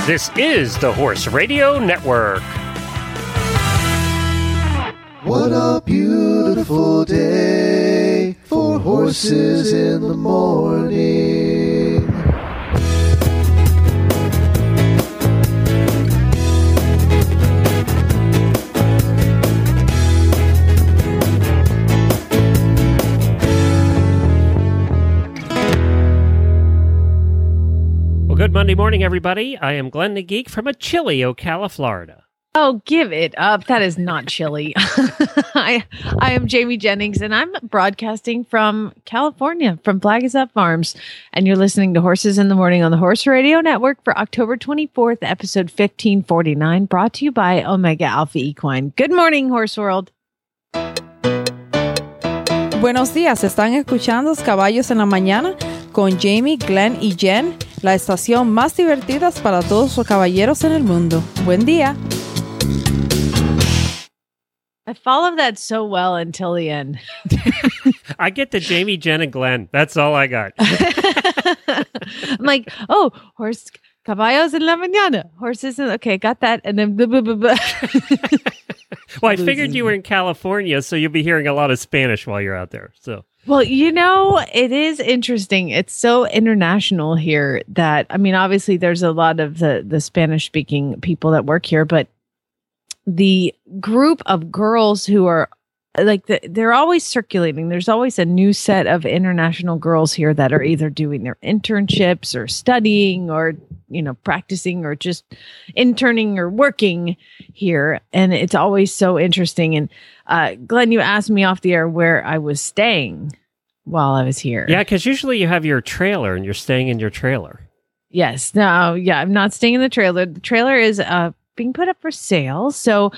This is the Horse Radio Network. What a beautiful day for horses in the morning. Well, good Monday morning, everybody. I am Glenn the Geek from a chilly Ocala, Florida. Oh, give it up. That is not chilly. I am Jamie Jennings, and I'm broadcasting from California, from Flag Is Up Farms. And you're listening to Horses in the Morning on the Horse Radio Network for October 24th, episode 1549, brought to you by Omega Alpha Equine. Good morning, Horse World. Buenos días, están escuchando Los Caballos en la Mañana con Jamie, Glenn y Jen, la estación más divertida para todos los caballeros en el mundo. Buen día. I followed that so well until the end. I get the Jamie, Jen, and Glenn. That's all I got. I'm like, oh, horse, caballos en la mañana. Horses, okay, got that. And then blah, blah, blah, blah. Well, I figured you were in California, so you'll be hearing a lot of Spanish while you're out there. So, well, you know, it is interesting. It's so international here that, I mean, obviously there's a lot of the Spanish-speaking people that work here, but the group of girls who are like, they're always circulating. There's always a new set of international girls here that are either doing their internships or studying or, you know, practicing or just interning or working here. And it's always so interesting. And Glenn, you asked me off the air where I was staying while I was here. yeah, because usually you have your trailer and you're staying in your trailer. Yes. No, yeah, I'm not staying in the trailer. The trailer is being put up for sale. So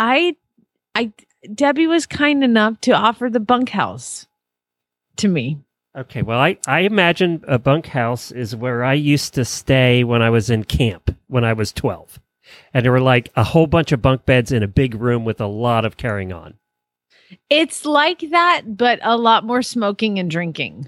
Debbie was kind enough to offer the bunkhouse to me. Okay, well, I imagine a bunkhouse is where I used to stay when I was in camp when I was 12. And there were like a whole bunch of bunk beds in a big room with a lot of carrying on. It's like that, but a lot more smoking and drinking.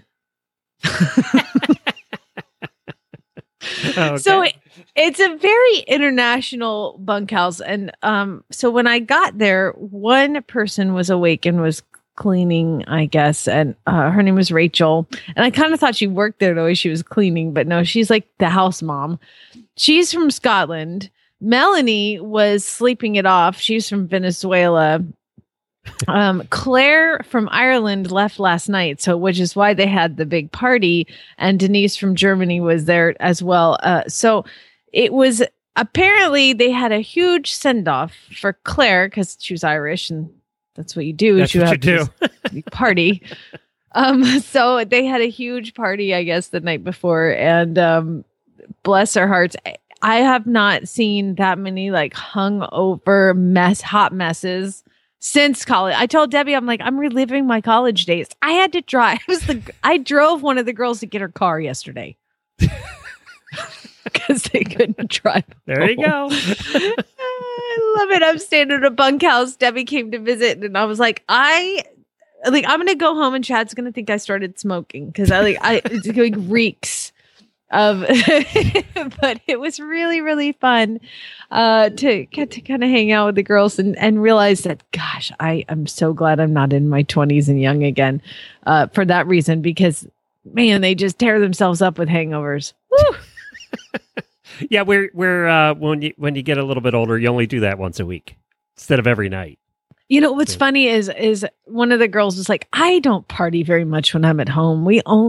Okay. So it's a very international bunkhouse. And so when I got there, one person was awake and was cleaning, I guess. And her name was Rachel. And I kind of thought she worked there the way she was cleaning. But no, she's like the house mom. She's from Scotland. Melanie was sleeping it off. She's from Venezuela. Claire from Ireland left last night, so which is why they had the big party, and Denise from Germany was there as well. So it was apparently they had a huge send off for Claire because she was Irish, and that's what you do. That's what you do. Party. So they had a huge party, I guess, the night before, and bless their hearts. I have not seen that many like hungover hot messes since college. I told Debbie, I'm like, I'm reliving my college days. I had to drive. I drove one of the girls to get her car yesterday because they couldn't drive. There you go. I love it. I'm staying at a bunkhouse. Debbie came to visit, and I was like, I'm going to go home, and Chad's going to think I started smoking because it's like reeks of. But it was really, really fun to kind of hang out with the girls and realize that, gosh, I am so glad I'm not in my 20s and young again for that reason, because man, they just tear themselves up with hangovers. Woo! Yeah, we're when you get a little bit older, you only do that once a week instead of every night. You know what's funny is one of the girls was like, I don't party very much when I'm at home.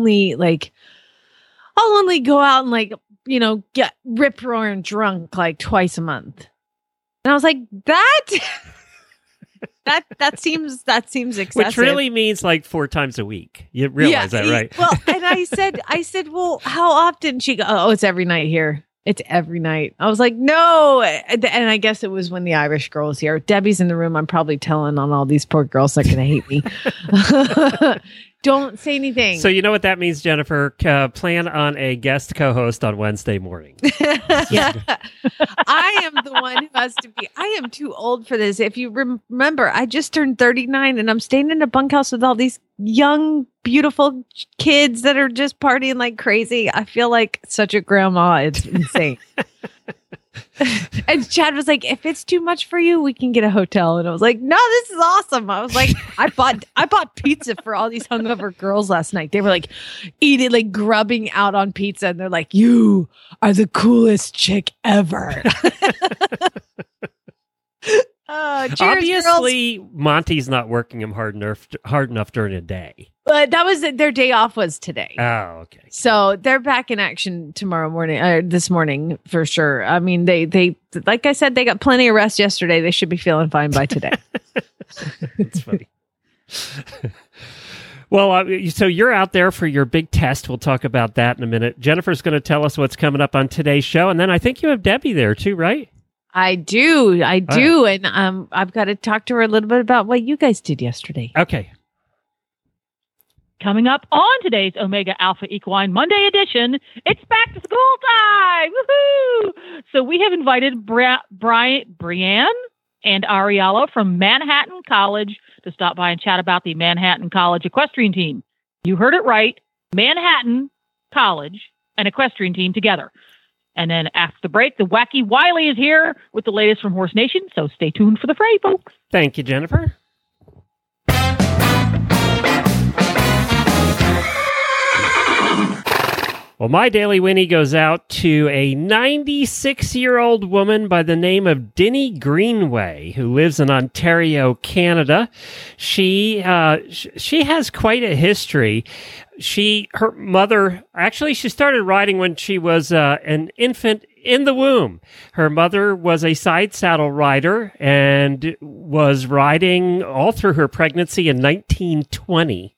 I'll only go out and like, you know, get rip roaring drunk like twice a month. And I was like, that seems excessive. Which really means like 4 times a week. You realize that, right? Well, and I said, well, how often? She goes, oh, it's every night here. It's every night. I was like, no. And I guess it was when the Irish girl was here. Debbie's in the room. I'm probably telling on all these poor girls that are going to hate me. Don't say anything. So you know what that means, Jennifer? Plan on a guest co-host on Wednesday morning. Yeah. I am the one who has to be. I am too old for this. If you remember, I just turned 39 and I'm staying in a bunkhouse with all these young, beautiful kids that are just partying like crazy. I feel like such a grandma. It's insane. And Chad was like, if it's too much for you, we can get a hotel. And I was like, no, this is awesome. I was like, I bought pizza for all these hungover girls last night. They were like eating, like grubbing out on pizza. And they're like, you are the coolest chick ever. Cheers, obviously, girls. Monty's not working him hard enough during the day. But that was their day off was today. Oh, okay. So they're back in action tomorrow morning, this morning for sure. I mean, they like I said, they got plenty of rest yesterday. They should be feeling fine by today. That's funny. Well, so you're out there for your big test. We'll talk about that in a minute. Jennifer's going to tell us what's coming up on today's show, and then I think you have Debbie there too, right? I do, right. And I've got to talk to her a little bit about what you guys did yesterday. Okay. Coming up on today's Omega Alpha Equine Monday edition, it's back to school time! Woohoo! So we have invited Brianne and Ariella from Manhattan College to stop by and chat about the Manhattan College equestrian team. You heard it right, Manhattan College and equestrian team together. And then after the break, the Wacky Wiley is here with the latest from Horse Nation, so stay tuned for the fray, folks. Thank you, Jennifer. Well, my Daily Winnie goes out to a 96-year-old woman by the name of Denny Greenway, who lives in Ontario, Canada. She has quite a history. Her mother, actually, she started riding when she was an infant in the womb. Her mother was a side saddle rider and was riding all through her pregnancy in 1920.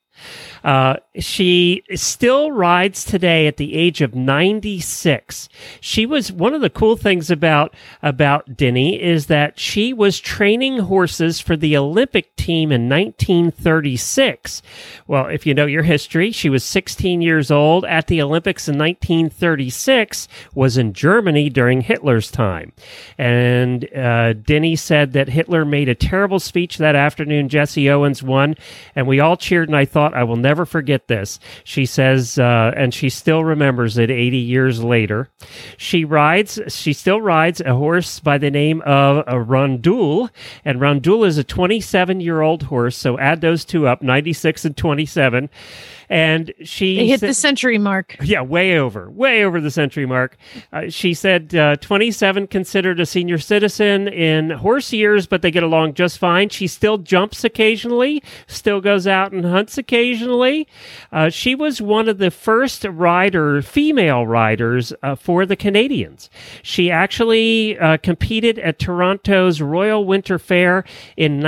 She still rides today at the age of 96. She was one of the cool things about Denny is that she was training horses for the Olympic team in 1936. Well, if you know your history, she was 16 years old at the Olympics in 1936, was in Germany during Hitler's time. And Denny said that Hitler made a terrible speech that afternoon. Jesse Owens won, and we all cheered, and I thought, I will never forget this. She says, and she still remembers it 80 years later. She still rides a horse by the name of a Rondoul, and Rondoul is a 27-year-old horse, so add those two up, 96 and 27. And they hit the century mark. Yeah, way over the century mark. She said 27 considered a senior citizen in horse years, but they get along just fine. She still jumps occasionally, still goes out and hunts occasionally. She was one of the first female riders for the Canadians. She actually competed at Toronto's Royal Winter Fair in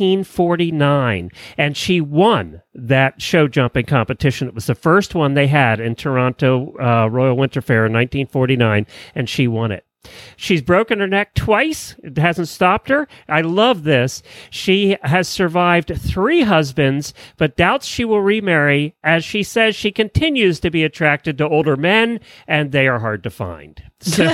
1949, and she won that show jumping competition. It was the first one they had in Toronto Royal Winter Fair in 1949, and she won it. She's broken her neck twice. It hasn't stopped her. I love this. She has survived 3 husbands, but doubts she will remarry, as she says she continues to be attracted to older men, and they are hard to find. So,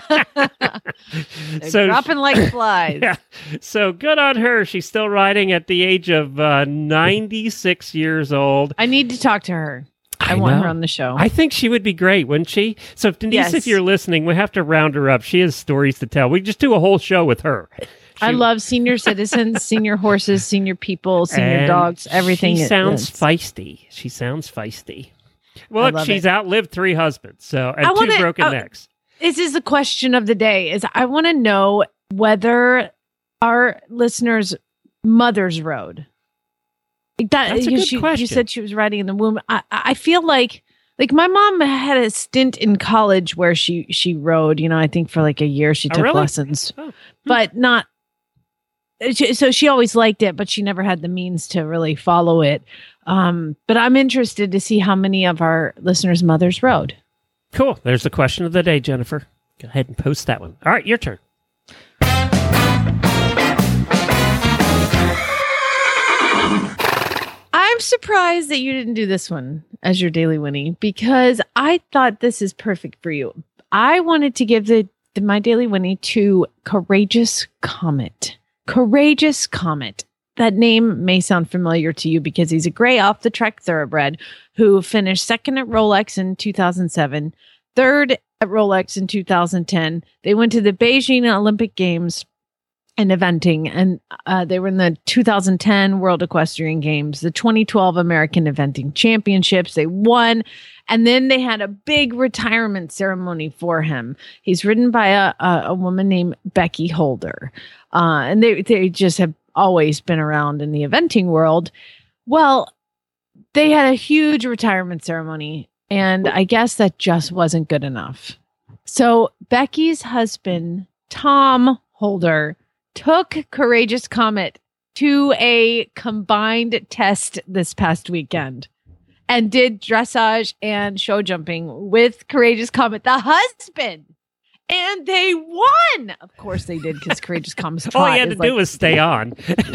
dropping like flies. Yeah. So good on her. She's still riding at the age of 96 years old. I need to talk to her. I want her on the show. I think she would be great, wouldn't she? So, Denise, yes. If you're listening, we have to round her up. She has stories to tell. We just do a whole show with her. I love senior citizens, senior horses, senior people, senior dogs, everything. She sounds feisty. Well, look, she's outlived 3 husbands, and 2 broken necks. This is the question of the day. I want to know whether our listeners' mothers rode. That's a good question. You said she was riding in the womb. I feel like my mom had a stint in college where she rode. I think for like a year she took lessons, but not. So she always liked it, but she never had the means to really follow it. But I'm interested to see how many of our listeners' mothers rode. Cool. There's the question of the day, Jennifer. Go ahead and post that one. All right, your turn. I'm surprised that you didn't do this one as your Daily Winnie, because I thought this is perfect for you. I wanted to give my Daily Winnie to Courageous Comet. Courageous Comet. That name may sound familiar to you because he's a gray off-the-track thoroughbred who finished second at Rolex in 2007, third at Rolex in 2010. They went to the Beijing Olympic Games in eventing, and they were in the 2010 World Equestrian Games, the 2012 American Eventing Championships. They won, and then they had a big retirement ceremony for him. He's ridden by a woman named Becky Holder, and they just have always been around in the eventing world. Well, they had a huge retirement ceremony, and I guess that just wasn't good enough. So Becky's husband, Tom Holder, took Courageous Comet to a combined test this past weekend and did dressage and show jumping with Courageous Comet, the husband. And they won. Of course they did, because Courageous Comet's All he had to do was stay on.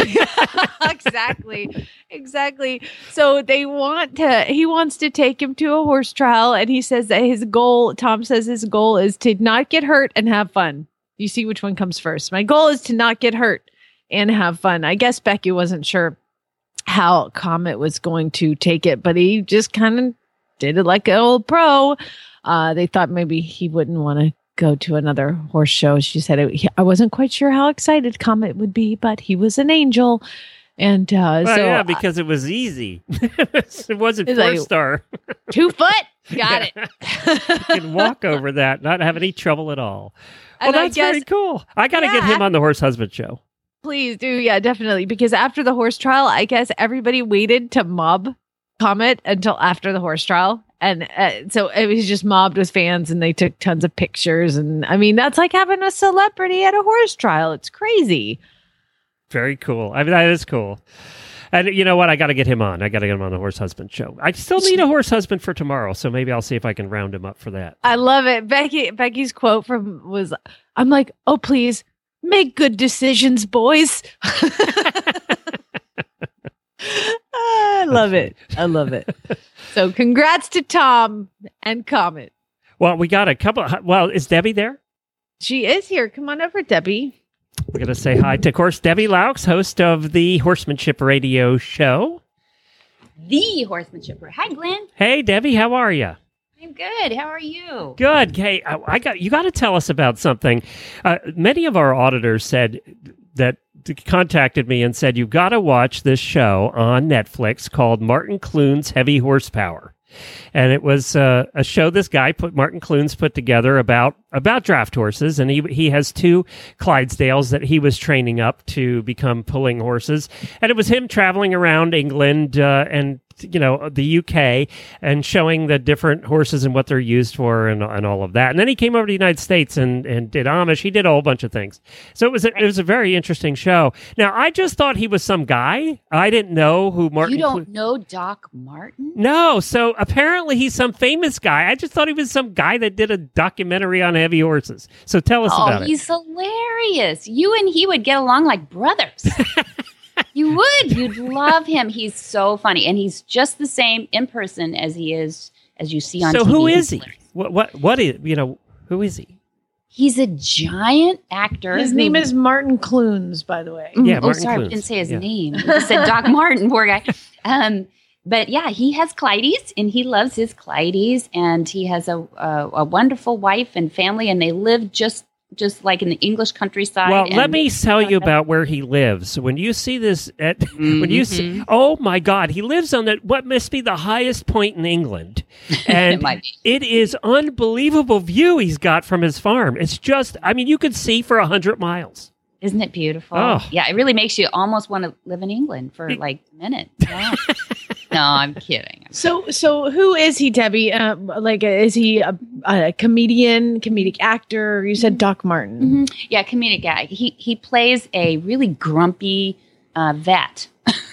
Exactly. So he wants to take him to a horse trial, and he says that Tom says his goal is to not get hurt and have fun. You see which one comes first. My goal is to not get hurt and have fun. I guess Becky wasn't sure how Comet was going to take it, but he just kind of did it like an old pro. They thought maybe he wouldn't want to go to another horse show. She said, I wasn't quite sure how excited Comet would be, but he was an angel. And because it was easy. It wasn't four-star. 2 foot. Got it. You can walk over that, not have any trouble at all. Well, And that's very cool. I got to get him on the Horse Husband show. Please do. Yeah, definitely. Because after the horse trial, I guess everybody waited to mob Comet until after the horse trial. And so it was just mobbed with fans, and they took tons of pictures. And I mean, that's like having a celebrity at a horse trial. It's crazy. Very cool. I mean, that is cool. And you know what? I got to get him on. I got to get him on the Horse Husband show. I still need a horse husband for tomorrow, so maybe I'll see if I can round him up for that. I love it. Becky's quote was, I'm like, oh, please make good decisions, boys. I love it. So congrats to Tom and Comet. Well, we got a couple. Well, is Debbie there? She is here. Come on over, Debbie. We're going to say hi to, of course, Debbie Laux, host of the Horsemanship Radio Show. The Horsemanship Radio. Hi, Glenn. Hey, Debbie, how are you? I'm good. How are you? Good. Hey, you got to tell us about something. Many of our auditors said that contacted me and said, you've got to watch this show on Netflix called Martin Clunes Heavy Horsepower. And it was a show this guy Martin Clunes put together about draft horses, and he has 2 Clydesdales that he was training up to become pulling horses, and it was him traveling around England and the UK and showing the different horses and what they're used for and all of that. And then he came over to the United States and did Amish. He did a whole bunch of things. So it was a very interesting show. Now, I just thought he was some guy. I didn't know who Martin. You don't know Doc Martin? No. So apparently he's some famous guy. I just thought he was some guy that did a documentary on heavy horses. So tell us about it. Oh, he's hilarious. You and he would get along like brothers. You would. You'd love him. He's so funny. And he's just the same in person as he is, as you see on TV. So who is he? What is, who is he? He's a giant actor. His name is Martin Clunes, by the way. Yeah, Martin sorry, Clunes. I didn't say his name. I said Doc Martin, poor guy. But yeah, he has Clydes, and he loves his Clydes, and he has a wonderful wife and family, and they live just like in the English countryside. Well, let me tell you about where he lives. When you see this, when you see, oh my God, he lives on what must be the highest point in England, and it is unbelievable view he's got from his farm. It's just, I mean, you could see for 100 miles. Isn't it beautiful? Oh. Yeah, it really makes you almost want to live in England for like a minute. Yeah. No, I'm kidding. So who is he, Debbie? Is he a comedian, comedic actor? You said Doc Martin. Mm-hmm. Yeah, comedic guy. He plays a really grumpy vet.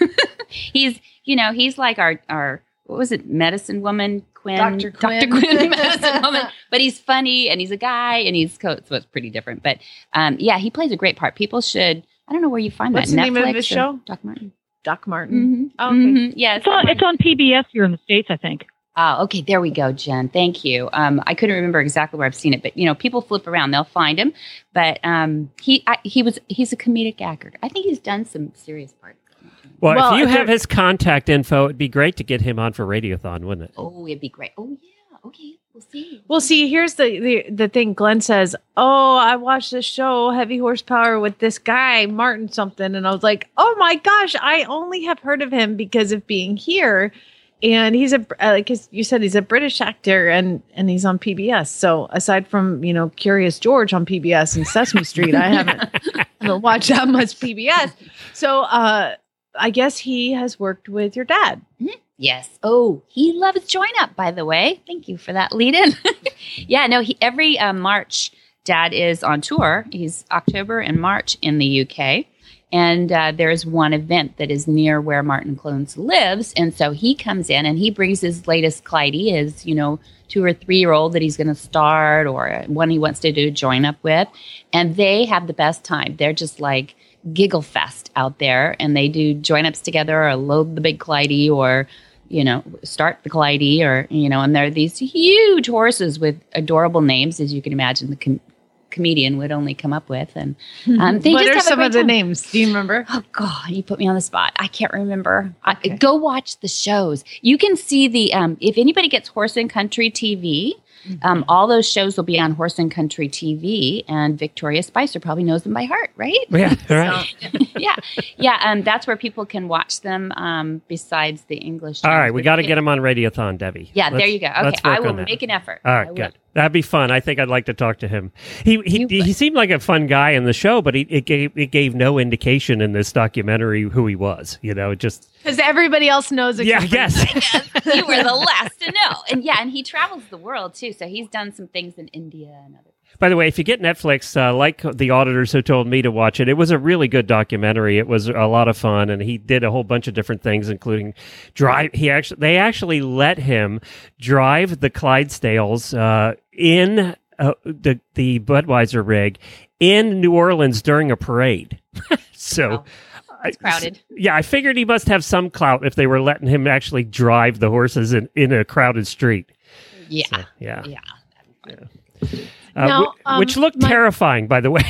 He's like our what was it, medicine woman? Dr. Quinn, medicine woman. But he's funny, and he's a guy, and so it's pretty different. But yeah, he plays a great part. People should. I don't know where you find What's that. What's the Netflix name of his show? Doc Martin. Doc Martin. Mm-hmm. Oh, okay. Mm-hmm. Yeah, it's on PBS here in the States, I think. Oh, okay. There we go, Jen. Thank you. I couldn't remember exactly where I've seen it, but people flip around; they'll find him. But he's a comedic actor. I think he's done some serious parts. Well, if you have his contact info, it'd be great to get him on for Radiothon, wouldn't it? Oh, it'd be great. Oh, yeah. Okay. We'll see. Well, see, here's the thing. Glenn says, "Oh, I watched this show, Heavy Horsepower, with this guy Martin something," and I was like, "Oh my gosh, I only have heard of him because of being here." And he's like you said, he's a British actor, and he's on PBS. So aside from Curious George on PBS and Sesame Street, I haven't watched that much PBS. So I guess he has worked with your dad. Mm-hmm. Yes. Oh, he loves Join Up, by the way. Thank you for that lead in. Yeah, no, every March, Dad is on tour. He's October and March in the UK. And there's one event that is near where Martin Clunes lives. And so he comes in and he brings his latest Clyde, his, 2 or 3-year-old that he's going to start, or one he wants to do Join Up with. And they have the best time. They're just like giggle fest out there. And they do Join Ups together, or load the big Clyde, or start the Clyde, or, and there are these huge horses with adorable names, as you can imagine the comedian would only come up with. And they what just are have some a of the great time. names? Do you remember? Oh, God, you put me on the spot. I can't remember. Okay. Go watch the shows. You can see the, if anybody gets Horse and Country TV, all those shows will be on Horse and Country TV, and Victoria Spicer probably knows them by heart, right? Yeah, right. Yeah. That's where people can watch them besides the English. All channels. right, we got to get him on Radiothon, Debbie. Yeah, there you go. Okay, let's work I will on that. make an effort. All I right, will. good. That'd be fun. I think I'd like to talk to him. He seemed like a fun guy in the show, but it gave no indication in this documentary who he was. Just Because everybody else knows. yeah, except for yes. Yes, you were the last to know. And he travels the world too. So he's done some things in India and other. By the way, if you get Netflix, like the auditors who told me to watch it, it was a really good documentary. It was a lot of fun, and he did a whole bunch of different things, including drive. They actually let him drive the Clydesdales in the Budweiser rig in New Orleans during a parade. So. Wow. It's crowded. Yeah, I figured he must have some clout if they were letting him actually drive the horses in a crowded street. Yeah. So, yeah. Now, which looked terrifying, by the way.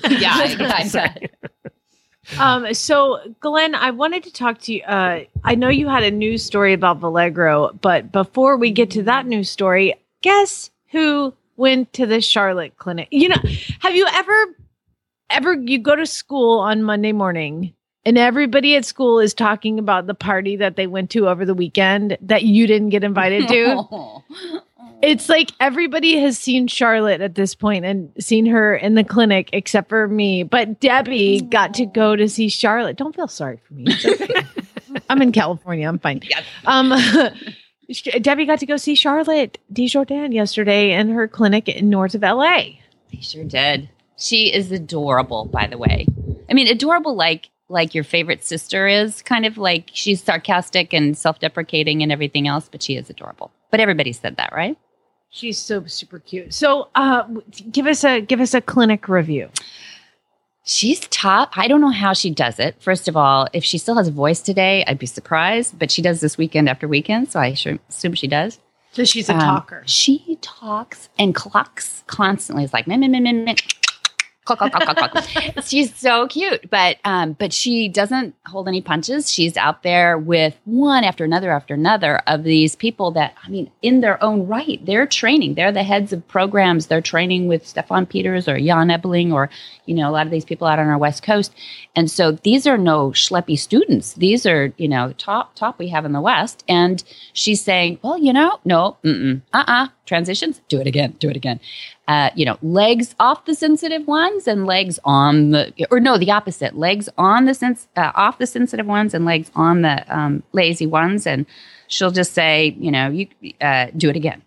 So, Glenn, I wanted to talk to you. I know you had a news story about Vallegro, but before we get to that news story, guess who went to the Charlotte clinic? Have you ever you go to school on Monday morning and everybody at school is talking about the party that they went to over the weekend that you didn't get invited to? It's like everybody has seen Charlotte at this point and seen her in the clinic except for me. But Debbie got to go to see Charlotte. Don't feel sorry for me. It's okay. I'm in California. I'm fine. Debbie got to go see Charlotte Desjardins yesterday in her clinic in north of LA. They sure did. She is adorable, by the way. I mean, adorable like your favorite sister is, kind of like she's sarcastic and self-deprecating and everything else, but she is adorable. But everybody said that, right? She's so super cute. So, give us a clinic review. She's top. I don't know how she does it. First of all, if she still has a voice today, I'd be surprised. But she does this weekend after weekend, so I assume she does. So she's a talker. She talks and clucks constantly. It's like meh, meh, meh, meh, meh. Cluck, cluck, cluck, cluck, cluck. She's so cute, but she doesn't hold any punches. She's out there with one after another of these people that, I mean, in their own right, they're training. They're the heads of programs. They're training with Stefan Peters or Jan Ebeling or, a lot of these people out on our West Coast. And so these are no schleppy students. These are, top we have in the West. And she's saying, well, no, transitions, do it again. Legs off the sensitive ones and legs on the opposite, legs on the off the sensitive ones and legs on the lazy ones. And she'll just say, you do it again.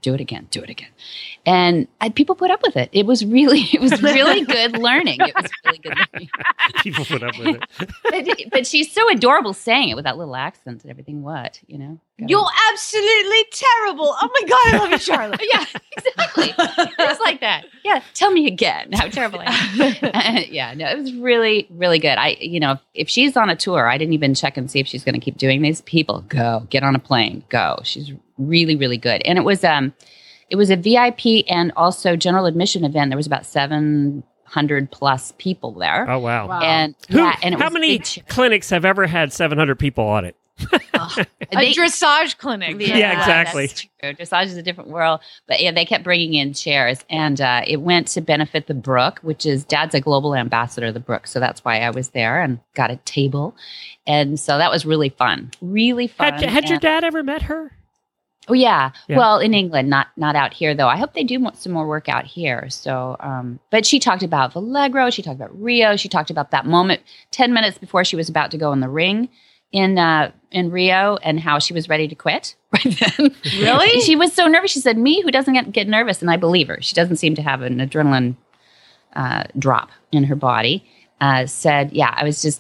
And people put up with it. It was really good learning. It was really good learning. People put up with it. But she's so adorable saying it with that little accent and everything. You're absolutely terrible. Oh my God, I love you, Charlotte. Yeah, exactly. Just like that. Yeah, tell me again how terrible I am. It was really, really good. If she's on a tour, I didn't even check and see if she's going to keep doing these. People, go, get on a plane, go. She's really, really good. And it was a VIP and also general admission event. There was about 700 plus people there. Oh, wow. And How and it how was many clinics have ever had 700 people on it? A dressage clinic. Yeah, exactly. That's true. Dressage is a different world. But yeah, they kept bringing in chairs. And it went to benefit the Brook, which is Dad's a global ambassador of the Brook. So that's why I was there and got a table. And so that was really fun. Really fun. Had your dad ever met her? Oh, yeah. Yeah. Well, in England, not out here, though. I hope they do some more work out here. So, but she talked about Vallegro. She talked about Rio. She talked about that moment 10 minutes before she was about to go in the ring in Rio and how she was ready to quit right then. Really? She was so nervous. She said, me, who doesn't get nervous? And I believe her. She doesn't seem to have an adrenaline drop in her body. Said, yeah,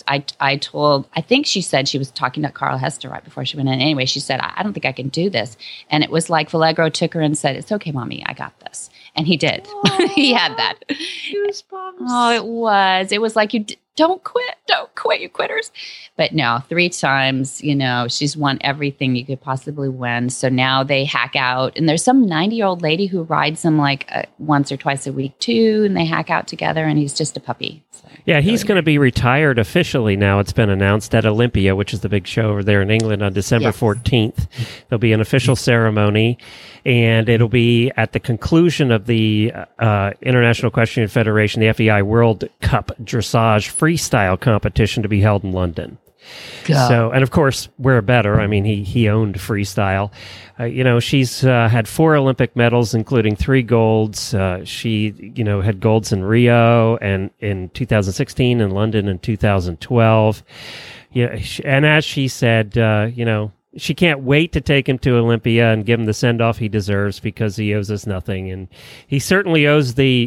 I think she said she was talking to Carl Hester right before she went in. Anyway, she said, I don't think I can do this. And it was like Vallegro took her and said, it's okay, Mommy, I got this. And he did. He had that. Goosebumps. Oh, it was like, don't quit, you quitters. But no, 3 times, she's won everything you could possibly win. So now they hack out. And there's some 90-year-old lady who rides them like once or twice a week too. And they hack out together and he's just a puppy. So, Yeah, he's going to be retired officially now. It's been announced at Olympia, which is the big show over there in England on December 14th. There'll be an official ceremony, and it'll be at the conclusion of the International Equestrian Federation, the FEI World Cup Dressage Freestyle competition to be held in London. So, and of course, we're better. I mean, he owned freestyle. She's had 4 Olympic medals, including 3 golds. She, had golds in Rio and in 2016 and London in 2012. Yeah, and as she said, she can't wait to take him to Olympia and give him the send-off he deserves because he owes us nothing. And he certainly owes the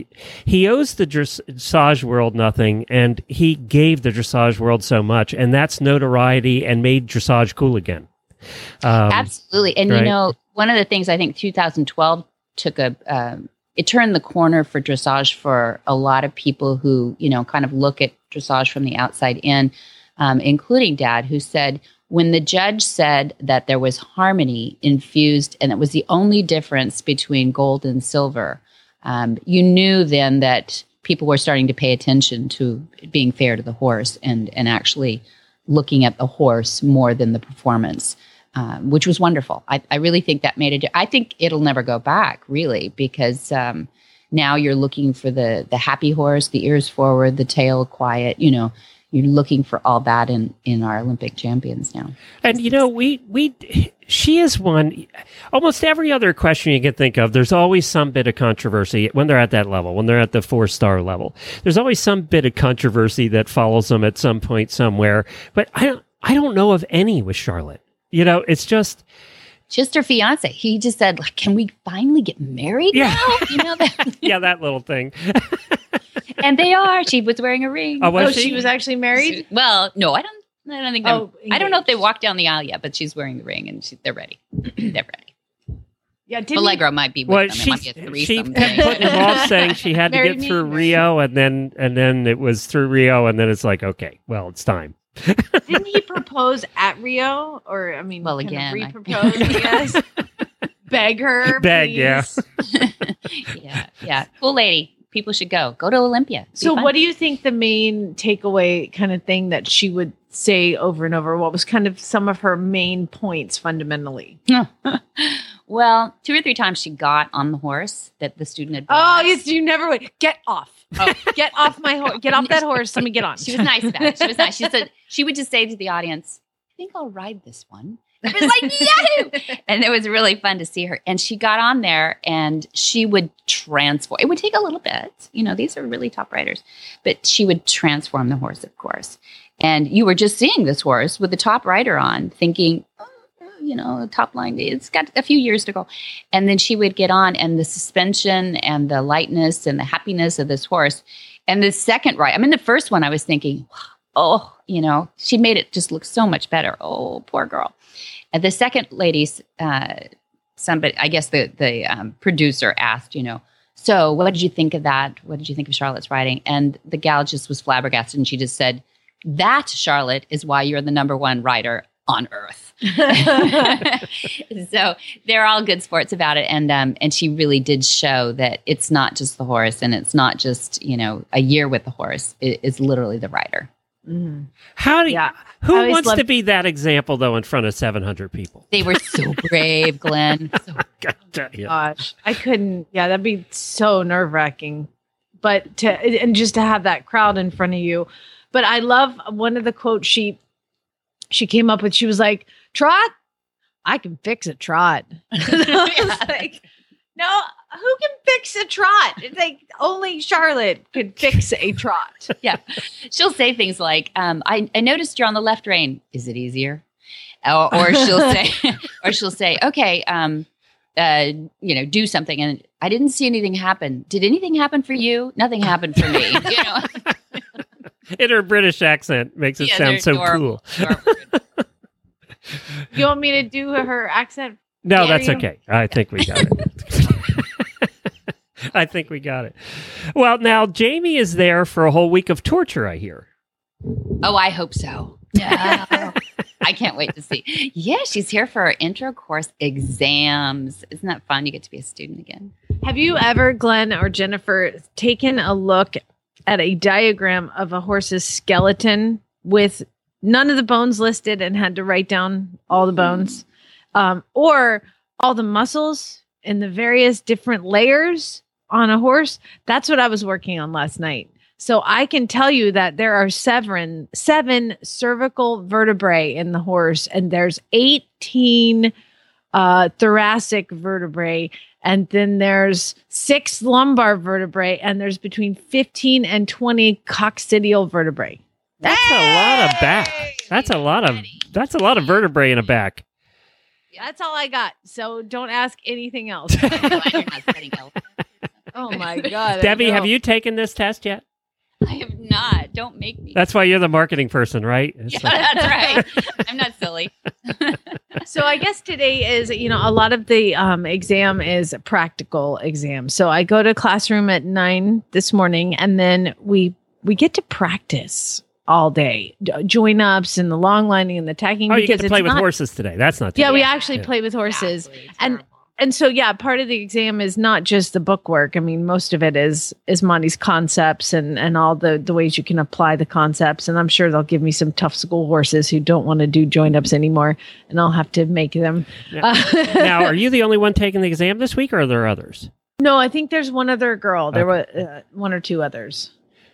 dressage world nothing, and he gave the dressage world so much, and that's notoriety and made dressage cool again. Absolutely. And, right. One of the things I think 2012 took it turned the corner for dressage for a lot of people who, kind of look at dressage from the outside in, including Dad, who said, when the judge said that there was harmony infused and it was the only difference between gold and silver, you knew then that people were starting to pay attention to being fair to the horse and actually looking at the horse more than the performance, which was wonderful. I really think that made it. I think it'll never go back, really, because now you're looking for the happy horse, the ears forward, the tail quiet, You're looking for all that in our Olympic champions now. And, she has won almost every other question you can think of. There's always some bit of controversy when they're at that level, when they're at the 4-star level. There's always some bit of controversy that follows them at some point somewhere. But I don't know of any with Charlotte. It's just her fiance. He just said, can we finally get married now? That. Yeah, that little thing. And they are. She was wearing a ring. Oh, was she? She was actually married? Well, no, I don't think. I don't know if they walked down the aisle yet, but she's wearing the ring, and they're ready. They're ready. Yeah, Vallegro might be with them. It might be a threesome kept putting him off, saying she had to get through Rio, and then it was through Rio, and then it's like, okay, well, it's time. Didn't he propose at Rio? Or, well, again, re-propose, yes. Beg her, please. Yeah. Cool lady. People should go to Olympia. So what do you think the main takeaway kind of thing that she would say over and over? What was kind of some of her main points fundamentally? Well, 2 or 3 times she got on the horse that the student advised. Oh, yes, you never would. Get off. Oh, get off my horse. Get off that horse. Let me get on. She was nice about it. She was nice. She said she would just say to the audience, I think I'll ride this one. It was like, yahoo! And it was really fun to see her. And she got on there and she would transform. It would take a little bit. These are really top riders. But she would transform the horse, of course. And you were just seeing this horse with the top rider on, thinking, top line, it's got a few years to go. And then she would get on, and the suspension and the lightness and the happiness of this horse. And the second ride, the first one I was thinking, she made it just look so much better. Oh, poor girl. And the second ladies, somebody, I guess the producer asked, so what did you think of that? What did you think of Charlotte's riding? And the gal just was flabbergasted, and she just said, that, Charlotte, is why you're the number 1 rider on earth. So they're all good sports about it. And she really did show that it's not just the horse, and it's not just, a year with the horse. It's literally the rider. How do you, Yeah. I who always wants to loved- be that example though in front of 700 people? They were so brave, Glenn. So God damn you. Gosh, I couldn't. Yeah, that'd be so nerve wracking. But just to have that crowd in front of you. But I love one of the quotes she came up with. She was like, "Trot, I can fix a trot." I was like, no, who can fix a trot? It's like only Charlotte could fix a trot. yeah, she'll say things like, I noticed you're on the left rein. Is it easier? Or she'll say, okay, do something. And I didn't see anything happen. Did anything happen for you? Nothing happened for me. In her British accent makes it sound they're so adorable. cool. You want me to do her accent? No, Dare that's you? okay. I think we got it. I think we got it. Well, now Jamie is there for a whole week of torture, I hear. Oh, I hope so. Yeah. I can't wait to see. Yeah, she's here for our intro course exams. Isn't that fun? You get to be a student again. Have you ever, Glenn or Jennifer, taken a look at a diagram of a horse's skeleton with none of the bones listed and had to write down all the bones, or all the muscles in the various different layers on a horse? That's what I was working on last night. So I can tell you that there are seven cervical vertebrae in the horse, and there's 18 thoracic vertebrae, and then there's 6 lumbar vertebrae, and there's between 15 and 20 coccygeal vertebrae. That's a lot of back. That's a lot of vertebrae in a back. That's all I got. So don't ask anything else. You're not studying elephants. Oh my God. Debbie, have you taken this test yet? I have not. Don't make me. That's why you're the marketing person, right? It's Yeah, like- that's right. I'm not silly. So I guess today is, a lot of the exam is a practical exam. So I go to classroom at 9 this morning, and then we get to practice all day, join ups and the long lining and the tagging. Oh, you get because to play it's with not- horses today. That's not Yeah, today. we actually Yeah. play with horses. Exactly. It's And horrible. And so, yeah, part of the exam is not just the book work. I mean, most of it is Monty's concepts and all the ways you can apply the concepts. And I'm sure they'll give me some tough school horses who don't want to do joint ups anymore, and I'll have to make them. Now, are you the only one taking the exam this week, or are there others? No, I think there's one other girl. There were one or two others.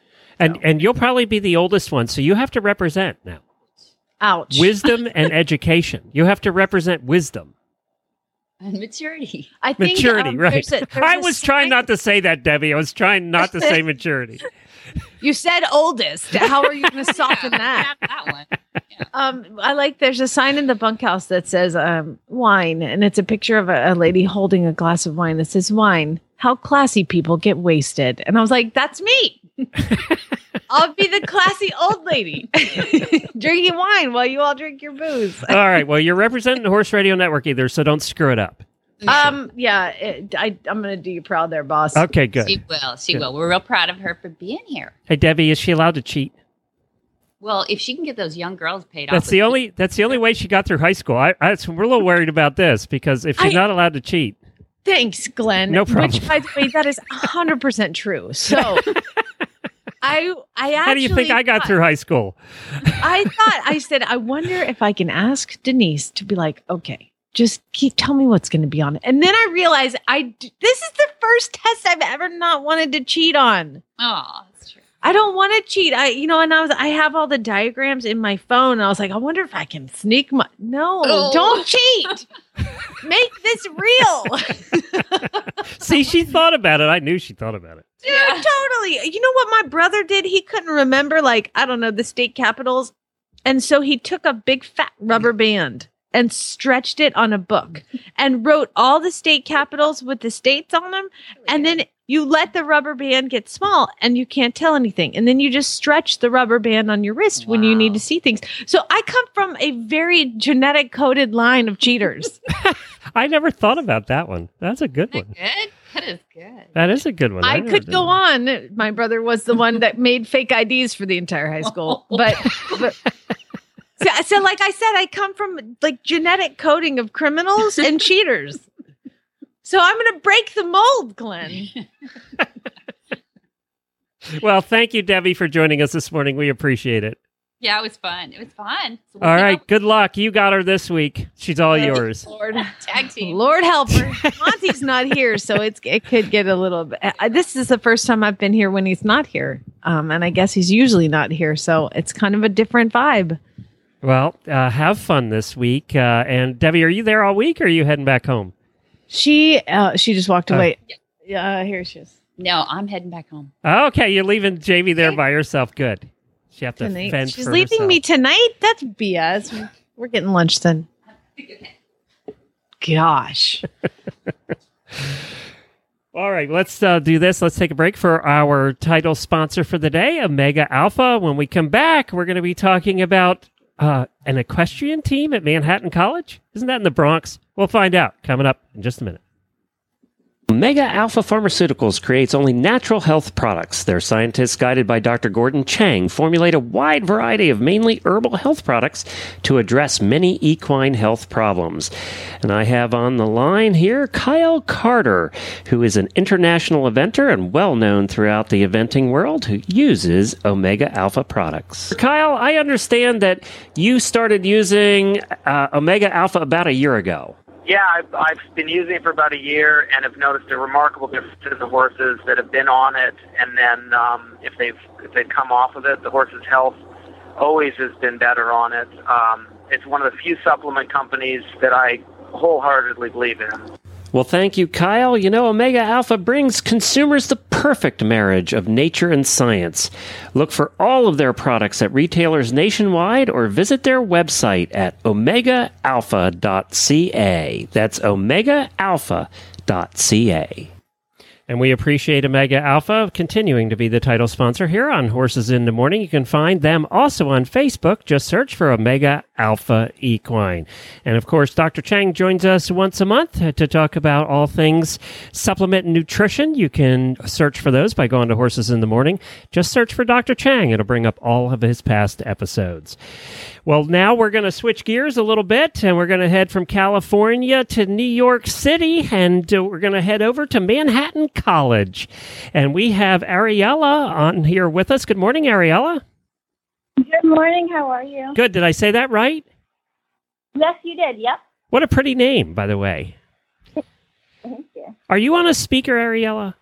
And you'll probably be the oldest one, so you have to represent now. Ouch. Wisdom and education. You have to represent wisdom. And maturity. I think, Maturity, right. there's I a was trying sign- not to say that, Debbie. I was trying not to say maturity. You said oldest. How are you going to soften that? That one. I like, there's a sign in the bunkhouse that says wine, and it's a picture of a lady holding a glass of wine that says, "Wine, how classy people get wasted." And I was like, that's me. I'll be the classy old lady drinking wine while you all drink your booze. All right. Well, you're representing the Horse Radio Network either, so don't screw it up. I'm going to do you proud there, boss. Okay, good. She will. She Good. will. We're real proud of her for being here. Hey, Debbie, is she allowed to cheat? Well, if she can get those young girls paid off. That's the only way she got through high school. We're a little worried about this because if she's not allowed to cheat, Thanks, Glenn. No problem. Which, by the way, that is 100% true. So I actually how do you think I got thought- through high school? I said, I wonder if I can ask Denise to be like, okay, just tell me what's going to be on it. And then I realized this is the first test I've ever not wanted to cheat on. Oh, that's true. I don't want to cheat. I have all the diagrams in my phone. And I was like, I wonder if I can sneak no, don't cheat. Make this real. See, she thought about it. I knew she thought about it. Dude, totally. You know what my brother did? He couldn't remember, the state capitals. And so he took a big fat rubber band and stretched it on a book and wrote all the state capitals with the states on them. And then you let the rubber band get small and you can't tell anything. And then you just stretch the rubber band on your wrist when you need to see things. So I come from a very genetic coded line of cheaters. I never thought about that one. That's a good Isn't one. that good? That is good. That is a good one. I never could did go that. on. My brother was the one that made fake IDs for the entire high school. But so like I said, I come from genetic coding of criminals and cheaters. So I'm going to break the mold, Glenn. Well, thank you, Debbie, for joining us this morning. We appreciate it. Yeah, it was fun. It was fun. So All right. Good luck. You got her this week. She's all yours. Lord, Tag team. Lord help her. Monty's not here, so it could get a little bit. This is the first time I've been here when he's not here, and I guess he's usually not here, so it's kind of a different vibe. Well, have fun this week. And Debbie, are you there all week, or are you heading back home? She just walked away. Yeah, here she is. No, I'm heading back home. Okay, you're leaving Jamie there by herself. Good. She have to fend She's for leaving herself. me tonight? That's BS. We're getting lunch then. Gosh. All right, let's do this. Let's take a break for our title sponsor for the day, Omega Alpha. When we come back, we're going to be talking about an equestrian team at Manhattan College. Isn't that in the Bronx? We'll find out coming up in just a minute. Omega Alpha Pharmaceuticals creates only natural health products. Their scientists, guided by Dr. Gordon Chang, formulate a wide variety of mainly herbal health products to address many equine health problems. And I have on the line here Kyle Carter, who is an international eventer and well known throughout the eventing world, who uses Omega Alpha products. Kyle, I understand that you started using Omega Alpha about a year ago. Yeah, I've been using it for about a year and have noticed a remarkable difference in the horses that have been on it, and then if they've come off of it, the horse's health always has been better on it. It's one of the few supplement companies that I wholeheartedly believe in. Well, thank you, Kyle. You know, Omega Alpha brings consumers the perfect marriage of nature and science. Look for all of their products at retailers nationwide or visit their website at omegaalpha.ca. That's omegaalpha.ca. And we appreciate Omega Alpha continuing to be the title sponsor here on Horses in the Morning. You can find them also on Facebook. Just search for Omega Alpha Equine. And of course, Dr. Chang joins us once a month to talk about all things supplement and nutrition. You can search for those by going to Horses in the Morning. Just search for Dr. Chang. It'll bring up all of his past episodes. Well, now we're going to switch gears a little bit, and we're going to head from California to New York City, and we're going to head over to Manhattan College. And we have Ariella on here with us. Good morning, Ariella. Good morning. How are you? Good. Did I say that right? Yes, you did. Yep. What a pretty name, by the way. Thank you. Are you on a speaker, Ariella?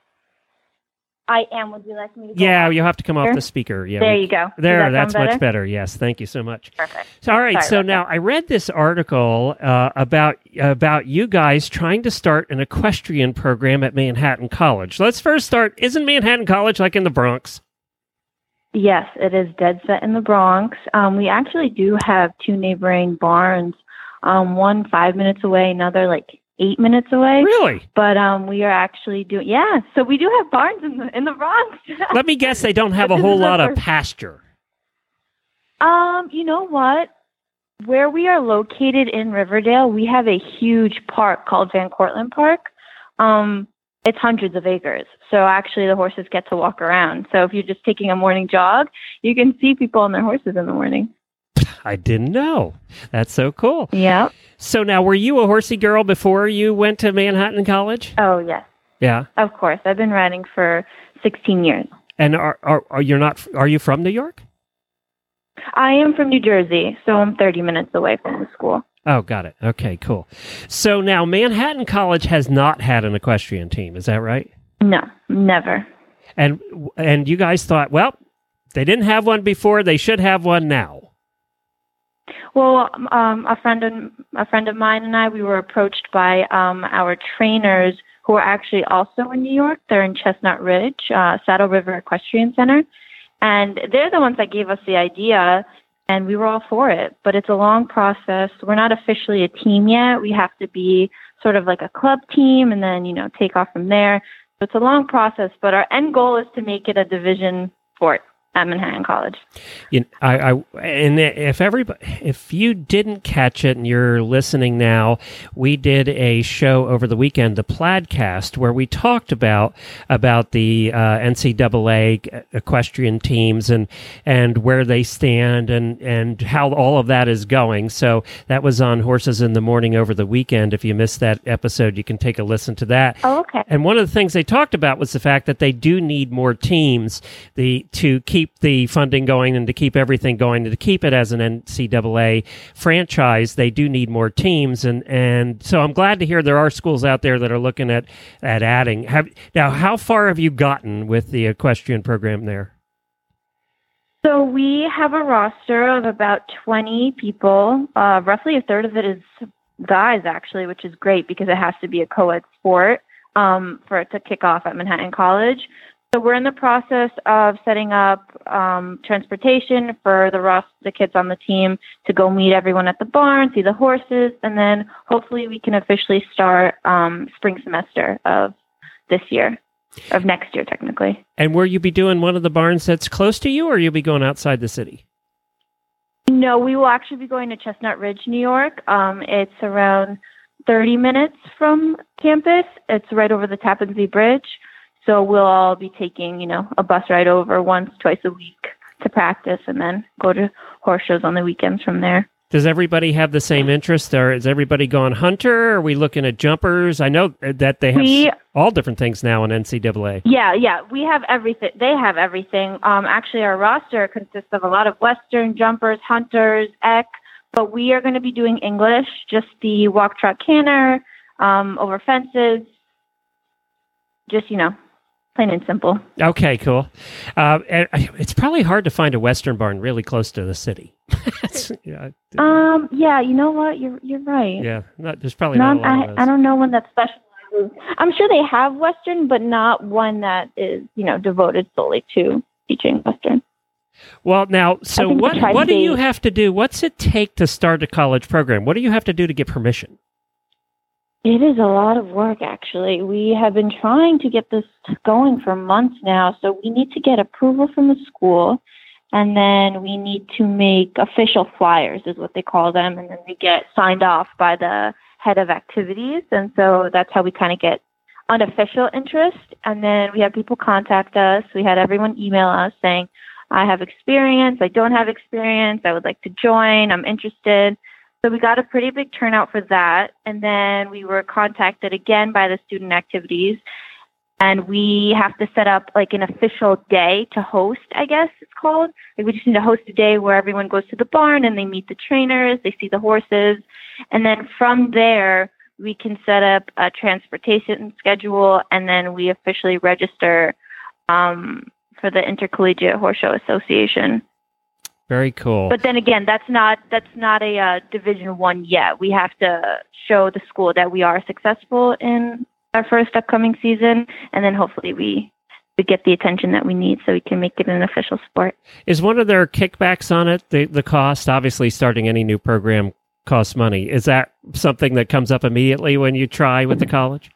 I am. Would you like me to go Yeah, off? you'll have to come off the speaker. Yeah, There you go. Does There, that that's sound much better? better. Yes, thank you so much. Perfect. So, all right, Sorry so about now I read this article about you guys trying to start an equestrian program at Manhattan College. Let's first start. Isn't Manhattan College like in the Bronx? Yes, it is dead set in the Bronx. We actually do have two neighboring barns, one 5 minutes away, another like 8 minutes away. Really? But we are actually doing, yeah. So we do have barns in the Bronx. Let me guess, they don't have But a this whole is our lot of first- pasture. You know what? Where we are located in Riverdale, we have a huge park called Van Cortlandt Park. It's hundreds of acres. So actually the horses get to walk around. So if you're just taking a morning jog, you can see people on their horses in the morning. I didn't know. That's so cool. Yeah. So now, were you a horsey girl before you went to Manhattan College? Oh, yes. Yeah. Of course. I've been riding for 16 years. And are you from New York? I am from New Jersey, so I'm 30 minutes away from the school. Oh, got it. Okay, cool. So now Manhattan College has not had an equestrian team. Is that right? No, never. And you guys thought, well, they didn't have one before. They should have one now. Well, a friend of mine and I, we were approached by our trainers who are actually also in New York. They're in Chestnut Ridge, Saddle River Equestrian Center. And they're the ones that gave us the idea, and we were all for it. But it's a long process. We're not officially a team yet. We have to be sort of like a club team and then, take off from there. So it's a long process, but our end goal is to make it a division sport at Manhattan College. If you didn't catch it and you're listening now, we did a show over the weekend, the Plaidcast, where we talked about the NCAA equestrian teams and where they stand and how all of that is going. So that was on Horses in the Morning over the weekend. If you missed that episode, you can take a listen to that. Oh, okay. And one of the things they talked about was the fact that they do need more teams to keep keep the funding going and to keep everything going and to keep it as an NCAA franchise, they do need more teams. And so I'm glad to hear there are schools out there that are looking at adding. Now, how far have you gotten with the equestrian program there? So we have a roster of about 20 people. Roughly a third of it is guys, actually, which is great because it has to be a co-ed sport for it to kick off at Manhattan College. So we're in the process of setting up transportation for the kids on the team to go meet everyone at the barn, see the horses, and then hopefully we can officially start spring semester of this year. Of next year, technically. And will you be doing one of the barns that's close to you, or you'll be going outside the city? No, we will actually be going to Chestnut Ridge, New York. It's around 30 minutes from campus. It's right over the Tappan Zee Bridge. So we'll all be taking, a bus ride over twice a week to practice and then go to horse shows on the weekends from there. Does everybody have the same interest, or is everybody going hunter? Are we looking at jumpers? I know that they have all different things now in NCAA. Yeah, we have everything. They have everything. Actually, our roster consists of a lot of Western jumpers, hunters, eck, but we are going to be doing English, just the walk, trot, canter, over fences, just, plain and simple. Okay, cool. And it's probably hard to find a Western barn really close to the city. Yeah, you know what? You're right. Yeah, there's probably not a lot of those. I don't know one that specializes. I'm sure they have Western, but not one that is, devoted solely to teaching Western. Well, now, so what do you have to do? What's it take to start a college program? What do you have to do to get permission? It is a lot of work, actually. We have been trying to get this going for months now, so we need to get approval from the school, and then we need to make official flyers, is what they call them, and then they get signed off by the head of activities, and so that's how we kind of get unofficial interest, and then we have people contact us. We had everyone email us saying, I have experience, I don't have experience, I would like to join, I'm interested. So we got a pretty big turnout for that. And then we were contacted again by the student activities. And we have to set up like an official day to host, I guess it's called. Like we just need to host a day where everyone goes to the barn and they meet the trainers, they see the horses. And then from there, we can set up a transportation schedule. And then we officially register for the Intercollegiate Horse Show Association. Very cool. But then again, that's not a Division I yet. We have to show the school that we are successful in our first upcoming season, and then hopefully we get the attention that we need so we can make it an official sport. Is one of their kickbacks on it the cost? Obviously, starting any new program costs money. Is that something that comes up immediately when you try with the college?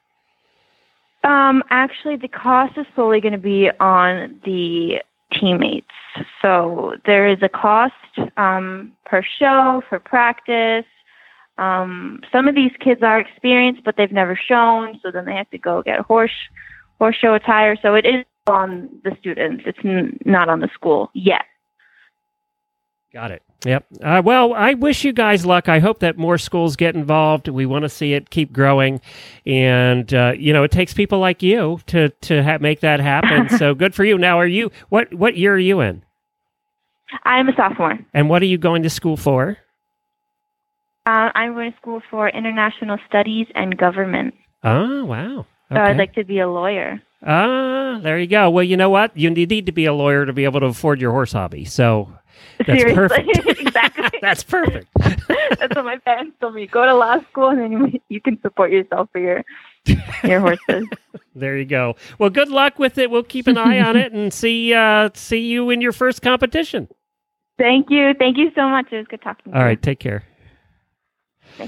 Actually, the cost is solely going to be on the teammates. So there is a cost per show, for practice. Some of these kids are experienced, but they've never shown, so then they have to go get horse show attire. So it is on the students. It's not on the school yet. Got it. Yep. Well, I wish you guys luck. I hope that more schools get involved. We want to see it keep growing. And, it takes people like you to make that happen. So good for you. Now, what year are you in? I'm a sophomore. And what are you going to school for? I'm going to school for international studies and government. Oh, wow. Okay. So I'd like to be a lawyer. Ah, there you go. Well, you know what? You need to be a lawyer to be able to afford your horse hobby. So that's Seriously. perfect. Exactly. That's perfect. That's what my parents told me. Go to law school and then you can support yourself for your horses. There you go. Well, good luck with it. We'll keep an eye on it and see you in your first competition. Thank you. Thank you so much. It was good talking to you. All right. Take care. Thanks.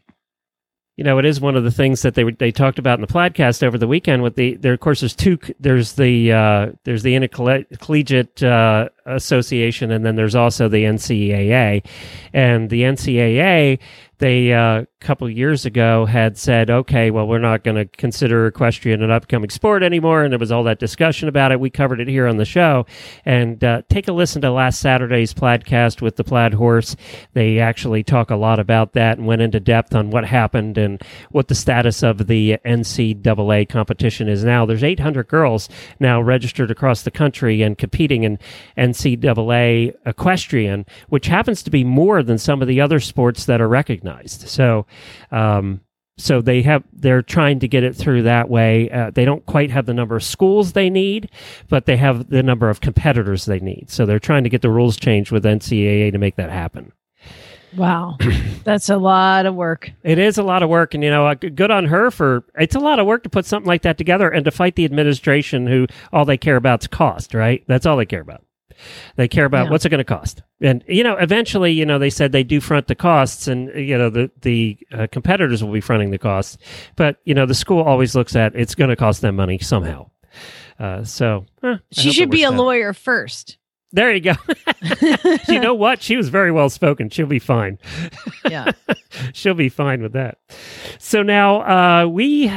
It is one of the things that they talked about in the podcast over the weekend. With of course, there's the intercollegiate Association, and then there's also the NCAA. And the NCAA, they a couple of years ago had said, okay, well, we're not going to consider equestrian an upcoming sport anymore. And there was all that discussion about it. We covered it here on the show. And take a listen to last Saturday's Plaidcast with the Plaid Horse. They actually talk a lot about that and went into depth on what happened and what the status of the NCAA competition is now. There's 800 girls now registered across the country and competing in NCAA equestrian, which happens to be more than some of the other sports that are recognized. So they're trying to get it through that way. They don't quite have the number of schools they need, but they have the number of competitors they need. So they're trying to get the rules changed with NCAA to make that happen. Wow. That's a lot of work. It is a lot of work. And, good on her it's a lot of work to put something like that together and to fight the administration who all they care about is cost, right? That's all they care about. They care about what's it going to cost. And, eventually, they said they do front the costs and, the competitors will be fronting the costs. But, the school always looks at it's going to cost them money somehow. She should be a lawyer first. There you go. You know what? She was very well spoken. She'll be fine. Yeah. She'll be fine with that. So now I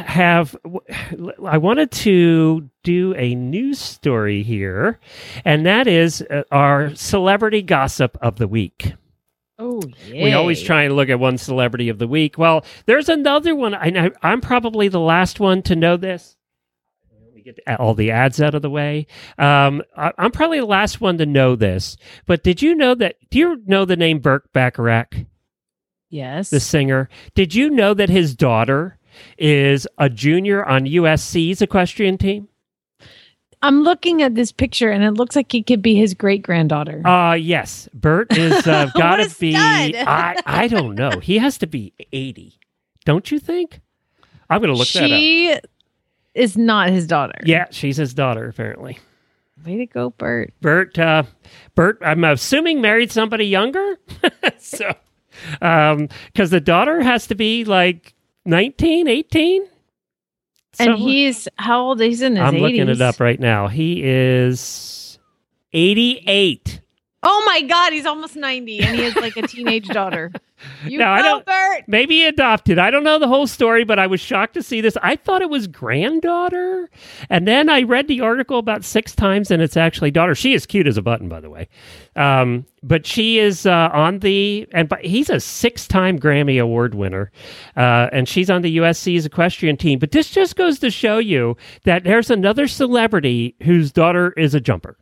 wanted to do a news story here, and that is our celebrity gossip of the week. Oh, yeah. We always try and look at one celebrity of the week. Well, there's another one. I'm probably the last one to know this. Get all the ads out of the way. I'm probably the last one to know this, but do you know the name Burt Bacharach? Yes. The singer. Did you know that his daughter is a junior on USC's equestrian team? I'm looking at this picture and it looks like he could be his great-granddaughter. Yes. Burt is got to be, I don't know. He has to be 80. Don't you think? I'm going to look that up. She is not his daughter. Yeah, she's his daughter, apparently. Way to go, Burt. Burt, I'm assuming married somebody younger. So, because the daughter has to be like 19, 18. And he's, how old? He's in his 80s. I'm looking it up right now. He is 88. Oh my God, he's almost 90 and he has like a teenage daughter. Burt. Maybe adopted. I don't know the whole story, but I was shocked to see this. I thought it was granddaughter. And then I read the article about 6 times and it's actually daughter. She is cute as a button, by the way. But she is but he's a 6-time Grammy Award winner. And she's on the USC's equestrian team. But this just goes to show you that there's another celebrity whose daughter is a jumper.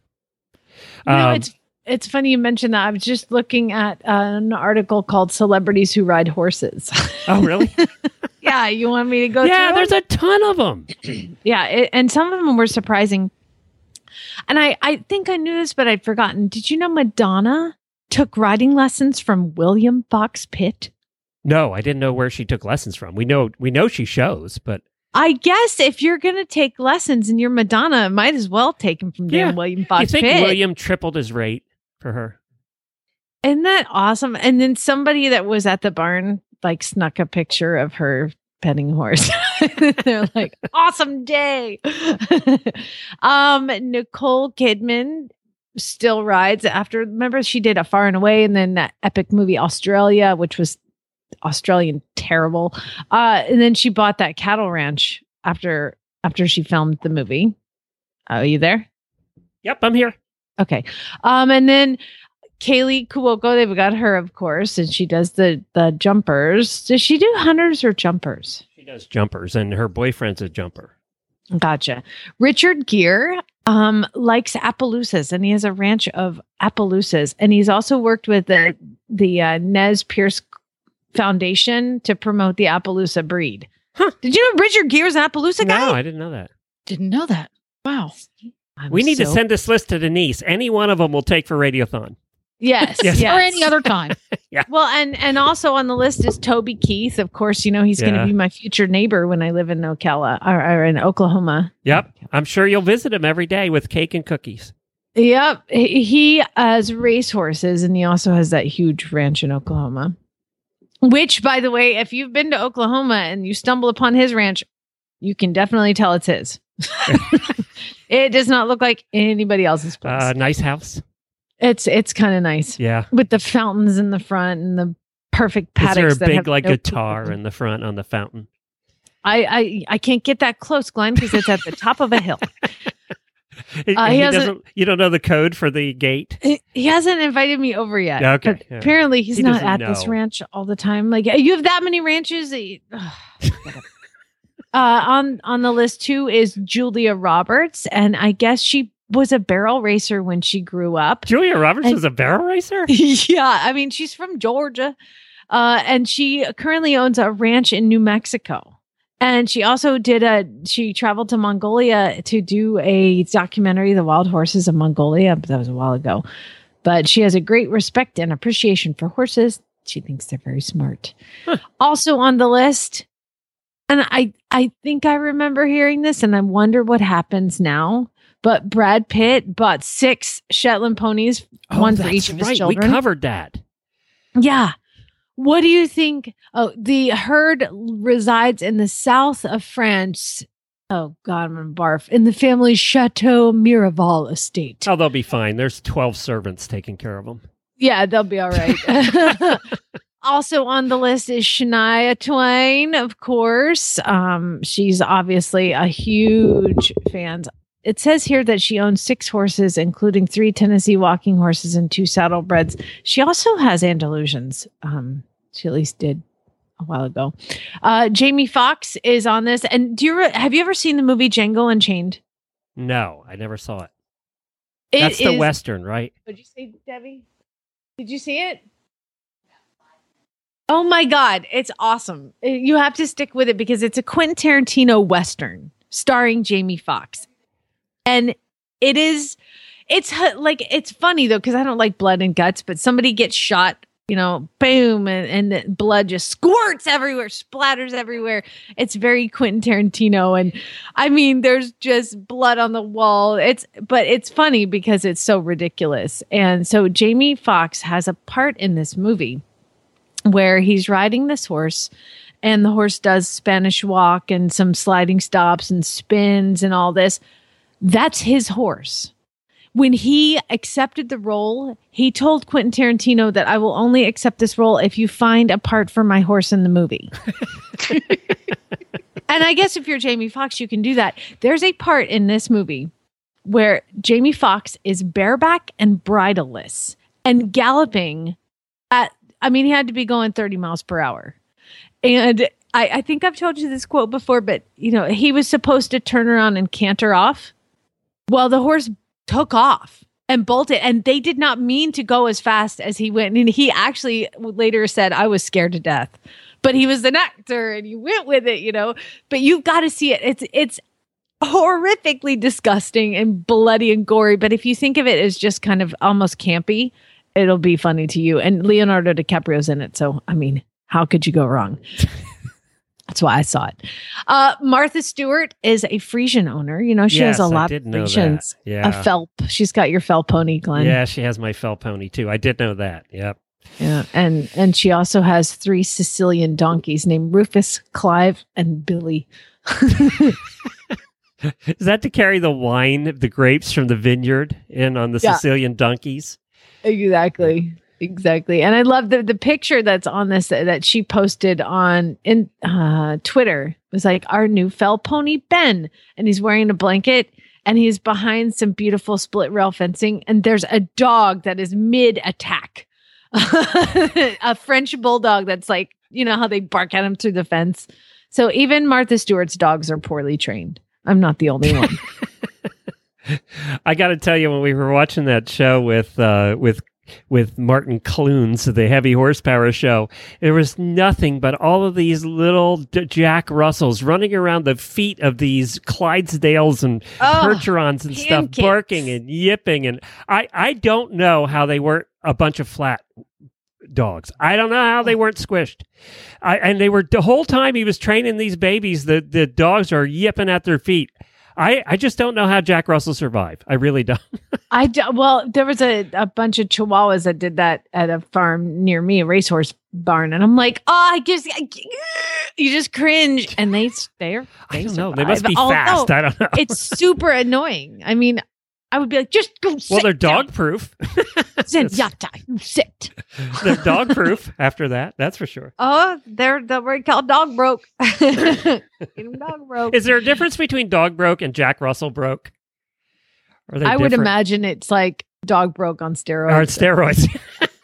It's funny you mentioned that. I was just looking at an article called Celebrities Who Ride Horses. Oh, really? Yeah, you want me to go through Yeah, there's a ton of them. Yeah, and some of them were surprising. And I think I knew this, but I'd forgotten. Did you know Madonna took riding lessons from William Fox Pitt? No, I didn't know where she took lessons from. We know she shows, but... I guess if you're going to take lessons and you're Madonna, might as well take them from William Fox Pitt. You think William tripled his rate for her? Isn't that awesome? And then somebody that was at the barn like snuck a picture of her petting a horse. They're like, awesome day. Nicole Kidman still rides after, remember she did A Far and Away and then that epic movie Australia, which was Australian terrible. And then she bought that cattle ranch after she filmed the movie. Are you there? Yep, I'm here. Okay. And then Kaylee Cuoco, they've got her, of course, and she does the jumpers. Does she do hunters or jumpers? She does jumpers, and her boyfriend's a jumper. Gotcha. Richard Gere likes Appaloosas, and he has a ranch of Appaloosas, and he's also worked with the Nez Perce Foundation to promote the Appaloosa breed. Huh. Did you know Richard Gere's an Appaloosa guy? No, I didn't know that. Didn't know that. Wow. We need to send this list to Denise. Any one of them will take for Radiothon. Yes. Or any other time. Yeah. Well, and also on the list is Toby Keith. Of course, he's going to be my future neighbor when I live in Ocala or in Oklahoma. Yep. I'm sure you'll visit him every day with cake and cookies. Yep. He has racehorses and he also has that huge ranch in Oklahoma. Which, by the way, if you've been to Oklahoma and you stumble upon his ranch, you can definitely tell it's his. It does not look like anybody else's place. Nice house. It's kind of nice. Yeah. With the fountains in the front and the perfect Is paddocks. there a big no guitar in the front on the fountain? I can't get that close, Glenn, because it's at the top of a hill. You don't know the code for the gate? He hasn't invited me over yet. Okay. But apparently he's He not doesn't at this know. ranch all the time. Like, you have that many ranches? On the list too is Julia Roberts, and I guess she was a barrel racer when she grew up. Julia Roberts was a barrel racer? Yeah, I mean, she's from Georgia, and she currently owns a ranch in New Mexico. And she also she traveled to Mongolia to do a documentary, The Wild Horses of Mongolia, but that was a while ago. But she has a great respect and appreciation for horses. She thinks they're very smart. Huh. Also on the list, and I think I remember hearing this, and I wonder what happens now, but Brad Pitt bought 6 Shetland ponies, one for each of his children. We covered that. Yeah. What do you think? Oh, the herd resides in the south of France. Oh, God, I'm going to barf. In the family's Chateau Miraval estate. Oh, they'll be fine. There's 12 servants taking care of them. Yeah, they'll be all right. Also on the list is Shania Twain, of course. She's obviously a huge fan. It says here that she owns 6 horses, including 3 Tennessee walking horses and 2 saddlebreds. She also has Andalusians. She at least did a while ago. Jamie Foxx is on this. And have you ever seen the movie Django Unchained? No, I never saw it. That's the Western, right? What'd you say, Debbie? Did you see it? Oh my God, it's awesome. You have to stick with it because it's a Quentin Tarantino Western starring Jamie Foxx. And it's funny though, because I don't like blood and guts, but somebody gets shot, boom, and the blood just squirts everywhere, splatters everywhere. It's very Quentin Tarantino. And I mean, there's just blood on the wall. But it's funny because it's so ridiculous. And so Jamie Foxx has a part in this movie where he's riding this horse, and the horse does Spanish walk and some sliding stops and spins and all this. That's his horse. When he accepted the role, he told Quentin Tarantino that I will only accept this role if you find a part for my horse in the movie. And I guess if you're Jamie Foxx, you can do that. There's a part in this movie where Jamie Foxx is bareback and bridleless and galloping he had to be going 30 miles per hour. And I think I've told you this quote before, but he was supposed to turn around and canter off. Well, the horse took off and bolted, and they did not mean to go as fast as he went. And he actually later said, I was scared to death, but he was an actor and he went with it, but you've got to see it. It's horrifically disgusting and bloody and gory. But if you think of it as just kind of almost campy, it'll be funny to you. And Leonardo DiCaprio's in it. So, I mean, how could you go wrong? That's why I saw it. Martha Stewart is a Friesian owner. She has a lot of Friesians. Yeah. A Fell. She's got your Fell pony, Glenn. Yeah, she has my Fell pony too. I did know that. Yep. Yeah, and she also has 3 Sicilian donkeys named Rufus, Clive, and Billy. Is that to carry the wine, the grapes from the vineyard in on the Sicilian donkeys? Exactly. And I love the picture that's on this that she posted on Twitter. It was like our new Fell pony, Ben, and he's wearing a blanket and he's behind some beautiful split rail fencing. And there's a dog that is mid attack, a French bulldog. That's like, how they bark at him through the fence. So even Martha Stewart's dogs are poorly trained. I'm not the only one. I got to tell you, when we were watching that show with Martin Clunes, the heavy horsepower show, there was nothing but all of these little Jack Russells running around the feet of these Clydesdales and Percherons and stuff, barking and yipping. And I don't know how they weren't a bunch of flat dogs. I don't know how they weren't squished. And they were, the whole time he was training these babies, the dogs are yipping at their feet. I just don't know how Jack Russell survived. I really don't. Well, there was a bunch of Chihuahuas that did that at a farm near me, a racehorse barn, and I'm like, you just cringe, and they I don't know. They must be fast. I don't know. It's super annoying. I mean, I would be like, just go sit Well, they're down. dog proof. Zenyatta, you sit. They're dog proof after that. That's for sure. Oh, they're called dog broke. Get 'em dog broke. Is there a difference between dog broke and Jack Russell broke? Are they I would different? imagine it's like dog broke on steroids. Or steroids.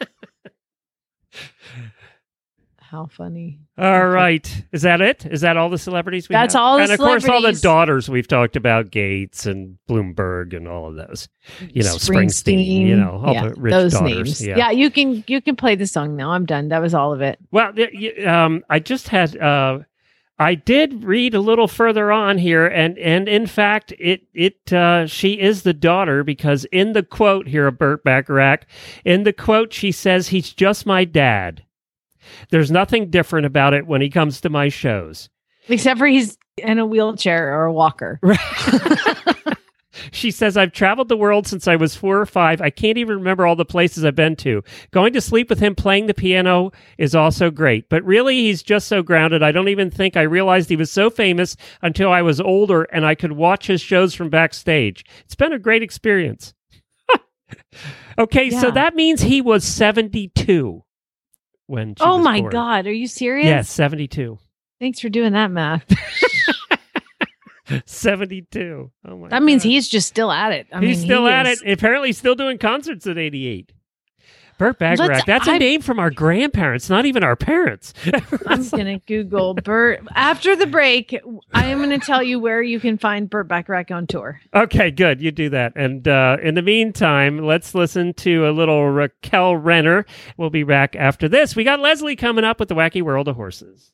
How funny. All right. Is that it? Is that all the celebrities we That's have? all the And of course, all the celebrities. daughters we've talked about, Gates and Bloomberg and all of those. You know, Springsteen, you know, all the rich those daughters. names. Yeah. You can play the song now. I'm done. That was all of it. Well, I just had, I did read a little further on here, and in fact, she is the daughter, because in the quote here of Burt Bacharach, in the quote, she says, "He's just my dad. There's nothing different about it when he comes to my shows." Except for he's in a wheelchair or a walker. She says, "I've traveled the world since I was 4 or 5. I can't even remember all the places I've been to. Going to sleep with him playing the piano is also great. But really, he's just so grounded. I don't even think I realized he was so famous until I was older and I could watch his shows from backstage. It's been a great experience." Okay, so Yeah. that means he was 72 when she Oh was my born. God. Are you serious? Yes, 72. Thanks for doing that math. 72. Oh my That means God. he's just still at it. He's still at it. Apparently, he's still doing concerts at 88. Burt Bacharach. That's a name from our grandparents, not even our parents. I'm going to Google Burt. After the break, I am going to tell you where you can find Burt Bacharach on tour. Okay, good. You do that. And in the meantime, let's listen to a little Raquel Renner. We'll be back after this. We got Leslie coming up with the Wacky World of Horses.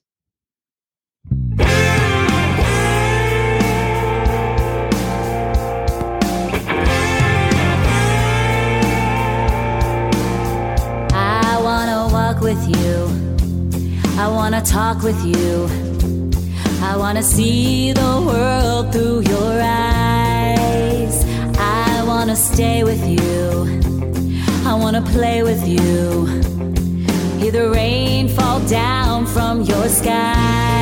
I wanna walk with you. I wanna talk with you. I wanna see the world through your eyes. I wanna stay with you. I wanna play with you. Hear the rain fall down from your skies.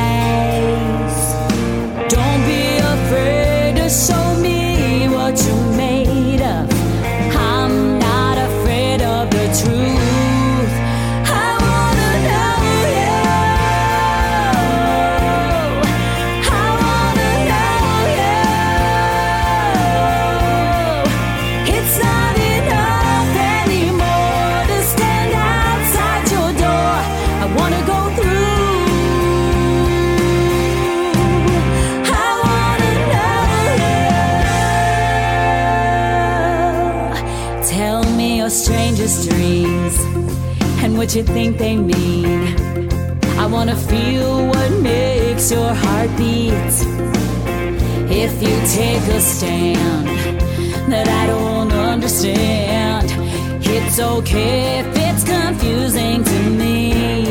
Don't be afraid to show me what you're made of. I'm not afraid of the truth. I wanna know you. I wanna know you. It's not enough anymore to stand outside your door. I wanna go through. I wanna know you. Tell me your strangest dreams and what you think they mean. I wanna feel what makes your heart beat. If you take a stand that I don't understand, it's okay if it's confusing to me.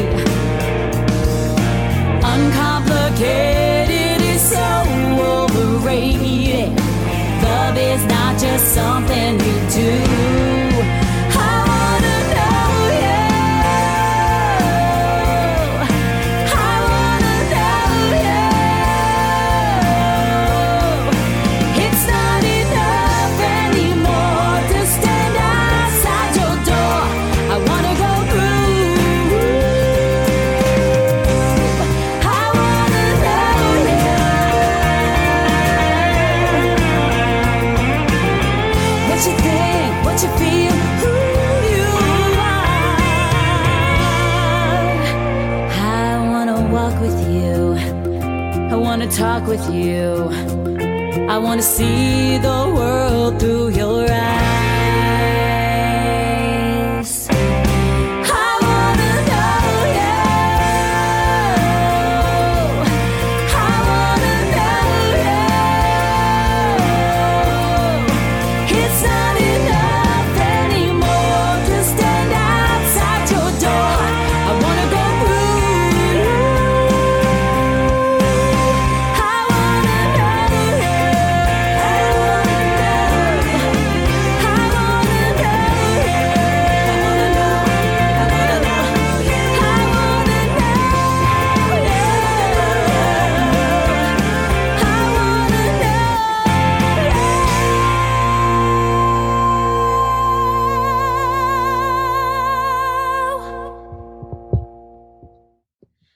Uncomplicated is so overrated. Love is not just something you do. I wanna know you. I wanna know you. It's not enough anymore to stand outside your door. I wanna go through. I wanna know you. What you think, what you feel, who you are. I wanna walk with you. I wanna talk with you. I wanna see the world through your eyes. I wanna know you. I wanna know you. It's not enough anymore to stand outside your door. I wanna go through. I wanna know you. I wanna know. I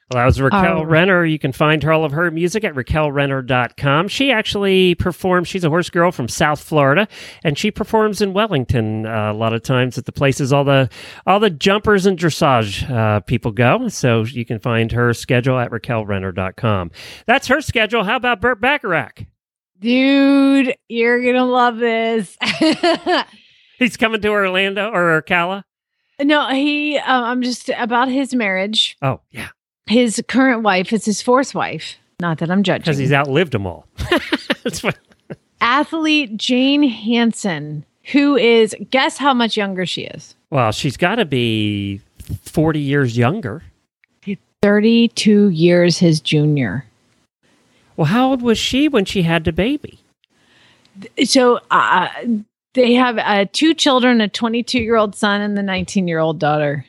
Well, that was Raquel Renner. You can find all of her music at raquelrenner.com. She actually performs. She's a horse girl from South Florida, and she performs in Wellington a lot of times at the places all the jumpers and dressage people go. So you can find her schedule at raquelrenner.com. That's her schedule. How about Burt Bacharach? Dude, you're going to love this. He's coming to Orlando or Ocala? No, I'm just about his marriage. Oh, yeah. His current wife is his fourth wife. Not that I'm judging. Because he's outlived them all. That's what... Athlete Jane Hansen, who is, guess how much younger she is? Well, she's got to be 40 years younger. 32 years his junior. Well, how old was she when she had the baby? So they have 2 children, a 22-year-old son and the 19-year-old daughter.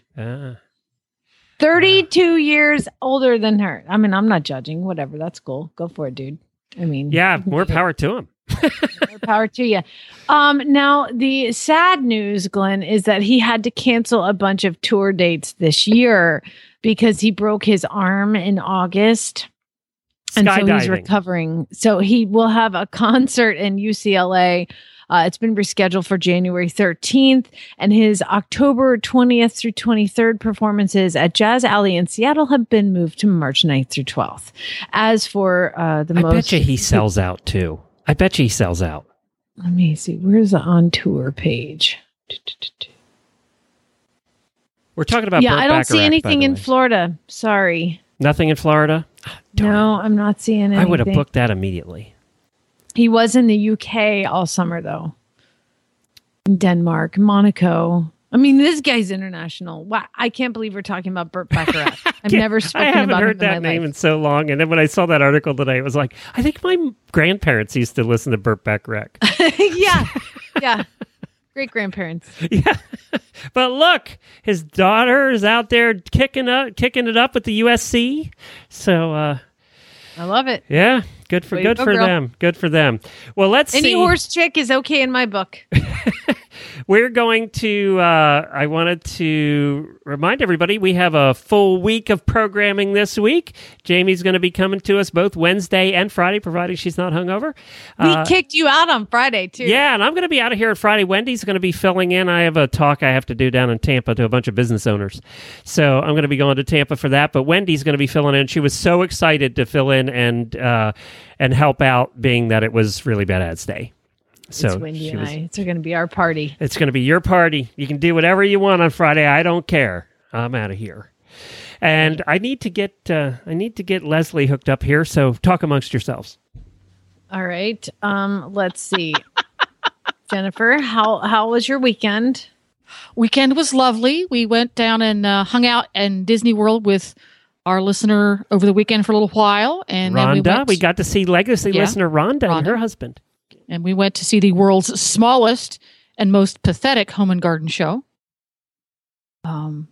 32 years older than her. I mean, I'm not judging. Whatever. That's cool. Go for it, dude. I mean, yeah, more power to him. More power to you. Now, the sad news, Glenn, is that he had to cancel a bunch of tour dates this year because he broke his arm in August. And so he's recovering. So he will have a concert in UCLA. It's been rescheduled for January 13th, and his October 20th through 23rd performances at Jazz Alley in Seattle have been moved to March 9th through 12th. As for I bet you he sells out too. I bet you he sells out. Let me see. Where's the on tour page? We're talking about Burt Bacharach, I don't see anything in Florida. Sorry. Nothing in Florida? No, I'm not seeing anything. I would have booked that immediately. He was in the UK all summer, though. In Denmark, Monaco. I mean, this guy's international. Wow, I can't believe we're talking about Burt Bacharach. I've never spoken about him in my life. I haven't heard that name in so long. And then when I saw that article today, it was like, I think my grandparents used to listen to Burt Bacharach. Yeah. Great grandparents. Yeah. But look, his daughter is out there kicking it up with the USC. So I love it. Yeah. Good for them. Good for them. Well, let's see. Any horse chick is okay in my book. We're going to, I wanted to remind everybody, we have a full week of programming this week. Jamie's going to be coming to us both Wednesday and Friday, providing she's not hungover. We kicked you out on Friday, too. Yeah, and I'm going to be out of here on Friday. Wendy's going to be filling in. I have a talk I have to do down in Tampa to a bunch of business owners. So I'm going to be going to Tampa for that, but Wendy's going to be filling in. She was so excited to fill in and help out, being that it was really bad ads day. So it's Wendy and I. It's going to be our party. It's going to be your party. You can do whatever you want on Friday. I don't care. I'm out of here. And I need to get Leslie hooked up here. So talk amongst yourselves. All right. Let's see. Jennifer, how was your weekend? Weekend was lovely. We went down and hung out in Disney World with our listener over the weekend for a little while. And Rhonda, then we got to see legacy listener Rhonda and her husband. And we went to see the world's smallest and most pathetic home and garden show. You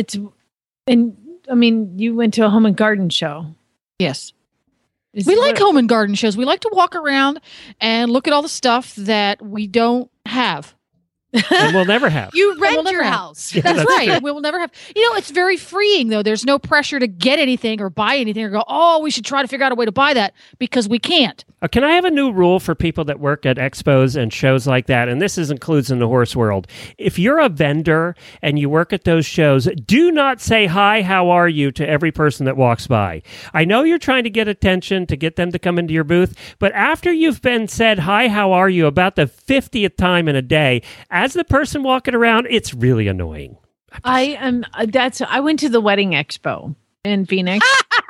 went to a home and garden show. Yes. We like home and garden shows. We like to walk around and look at all the stuff that we don't have. And we'll never have. You rent your house. Yeah, that's right. True. We will never have. It's very freeing, though. There's no pressure to get anything or buy anything or go, we should try to figure out a way to buy that, because we can't. Can I have a new rule for people that work at expos and shows like that? And this includes in the horse world. If you're a vendor and you work at those shows, do not say, hi, how are you, to every person that walks by. I know you're trying to get attention to get them to come into your booth, but after you've been said, hi, how are you, about the 50th time in a day, as the person walking around, it's really annoying. I went to the wedding expo in Phoenix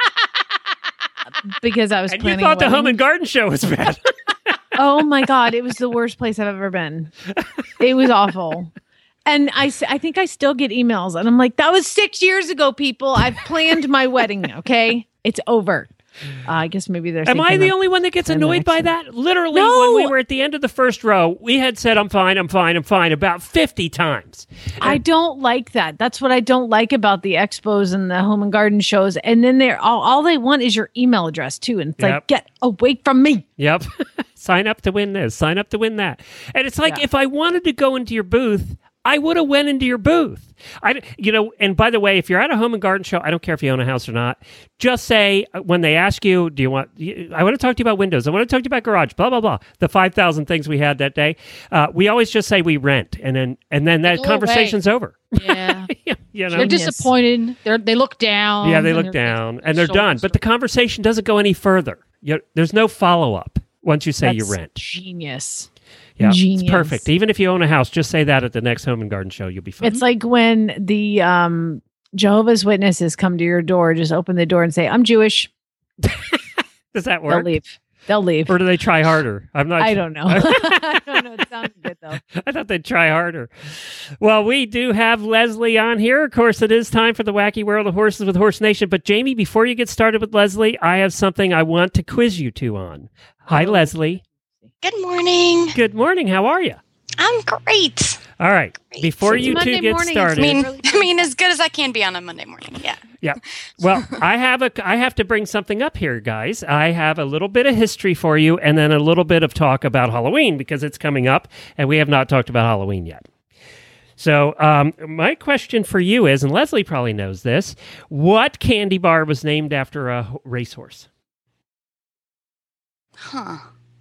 because I was planning. You thought the home and garden show was bad. Oh my God, it was the worst place I've ever been. It was awful. And I think I still get emails, and I'm like, that was 6 years ago, people. I've planned my wedding. Okay, it's over. I guess maybe there's. Am I the only one that gets annoyed by that? Literally, when we were at the end of the first row, we had said, I'm fine about 50 times. I don't like that. That's what I don't like about the expos and the home and garden shows. And then they're all they want is your email address too. And it's like, get away from me. Yep. Sign up to win this. Sign up to win that. And it's like, if I wanted to go into your booth, I would have went into your booth. And by the way, if you're at a home and garden show, I don't care if you own a house or not, just say when they ask you, I want to talk to you about windows. I want to talk to you about garage, blah, blah, blah. The 5,000 things we had that day. We always just say we rent and then that conversation's over. Yeah. They're disappointed. They look down. Yeah, they look down and they're done. But the conversation doesn't go any further. There's no follow-up once you say you rent. Genius. Yeah, Genius. It's perfect. Even if you own a house, just say that at the next home and garden show. You'll be fine. It's like when the Jehovah's Witnesses come to your door, just open the door and say, I'm Jewish. Does that work? They'll leave. Or do they try harder? I don't know. I don't know. It sounds good, though. I thought they'd try harder. Well, we do have Leslie on here. Of course, it is time for the Wacky World of Horses with Horse Nation. But, Jamie, before you get started with Leslie, I have something I want to quiz you two on. Hi, Leslie. Good morning. Good morning. How are you? I'm great. All right. Before you two get started. I mean, as good as I can be on a Monday morning. Yeah. Yeah. Well, I have to bring something up here, guys. I have a little bit of history for you and then a little bit of talk about Halloween because it's coming up and we have not talked about Halloween yet. So my question for you is, and Leslie probably knows this, what candy bar was named after a racehorse? Huh.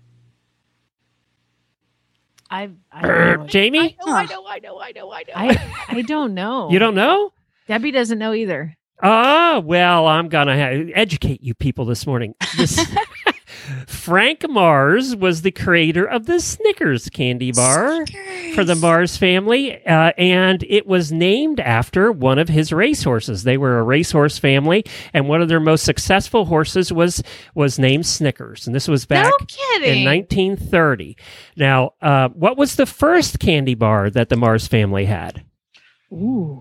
Jamie? I don't know. You don't know? Debbie doesn't know either. Oh, well, I'm going to educate you people this morning. Frank Mars was the creator of the Snickers candy bar for the Mars family, and it was named after one of his racehorses. They were a racehorse family, and one of their most successful horses was named Snickers, and this was back in 1930. Now, what was the first candy bar that the Mars family had? Ooh.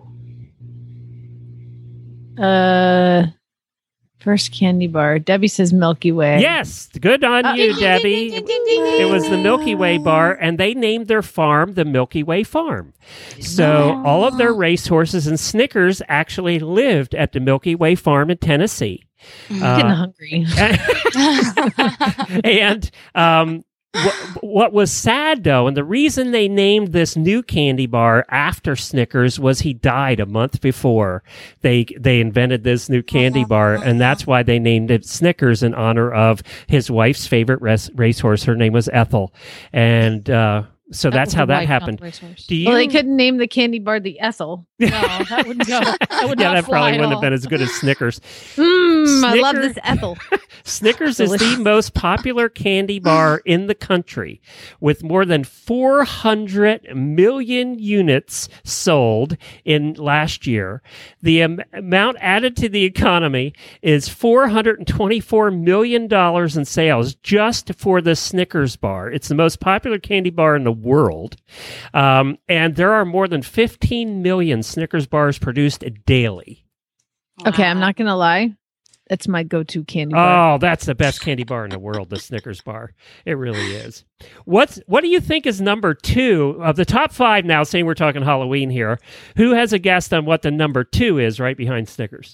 First candy bar. Debbie says Milky Way. Yes, good on you, Debbie. It was the Milky Way bar, and they named their farm the Milky Way Farm. So all of their racehorses and Snickers actually lived at the Milky Way Farm in Tennessee. I'm getting hungry. And what was sad, though, and the reason they named this new candy bar after Snickers was he died a month before they invented this new candy bar, and that's why they named it Snickers in honor of his wife's favorite racehorse. Her name was Ethel, and so that's how that happened. Well, they couldn't name the candy bar the Ethel. No, that wouldn't go. That would yeah, not that fly probably wouldn't at have been as good as Snickers. I love this Ethel. Snickers is the most popular candy bar in the country, with more than 400 million units sold in last year. The amount added to the economy is $424 million in sales just for the Snickers bar. It's the most popular candy bar in the world. And there are more than 15 million Snickers bars produced daily. Okay, I'm not going to lie. That's my go-to candy bar. Oh, that's the best candy bar in the world, the Snickers bar. It really is. What do you think is number 2 of the top 5 now, saying we're talking Halloween here? Who has a guess on what the number 2 is right behind Snickers?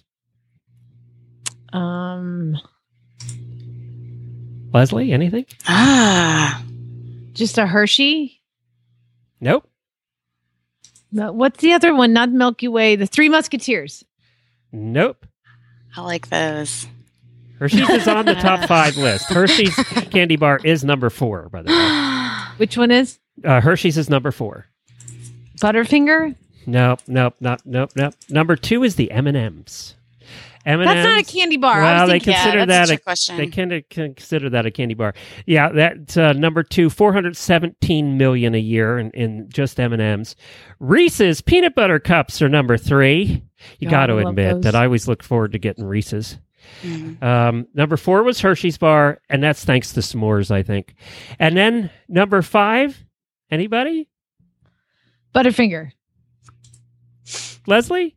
Leslie, anything? Just a Hershey? Nope. No, what's the other one? Not Milky Way. The Three Musketeers. Nope. I like those. Hershey's is on the top 5 list. Hershey's candy bar is number 4, by the way. Which one is? Hershey's is number 4. Butterfinger? Nope. Number 2 is the M&M's. M&M's. That's not a candy bar. Well, they consider that a question. They can consider that a candy bar. Yeah, that's number 2, 417 million a year in just M&M's. Reese's peanut butter cups are number 3. You got to admit that I always look forward to getting Reese's. Number 4 was Hershey's bar, and that's thanks to s'mores, I think. And then number 5, anybody? Butterfinger. Leslie?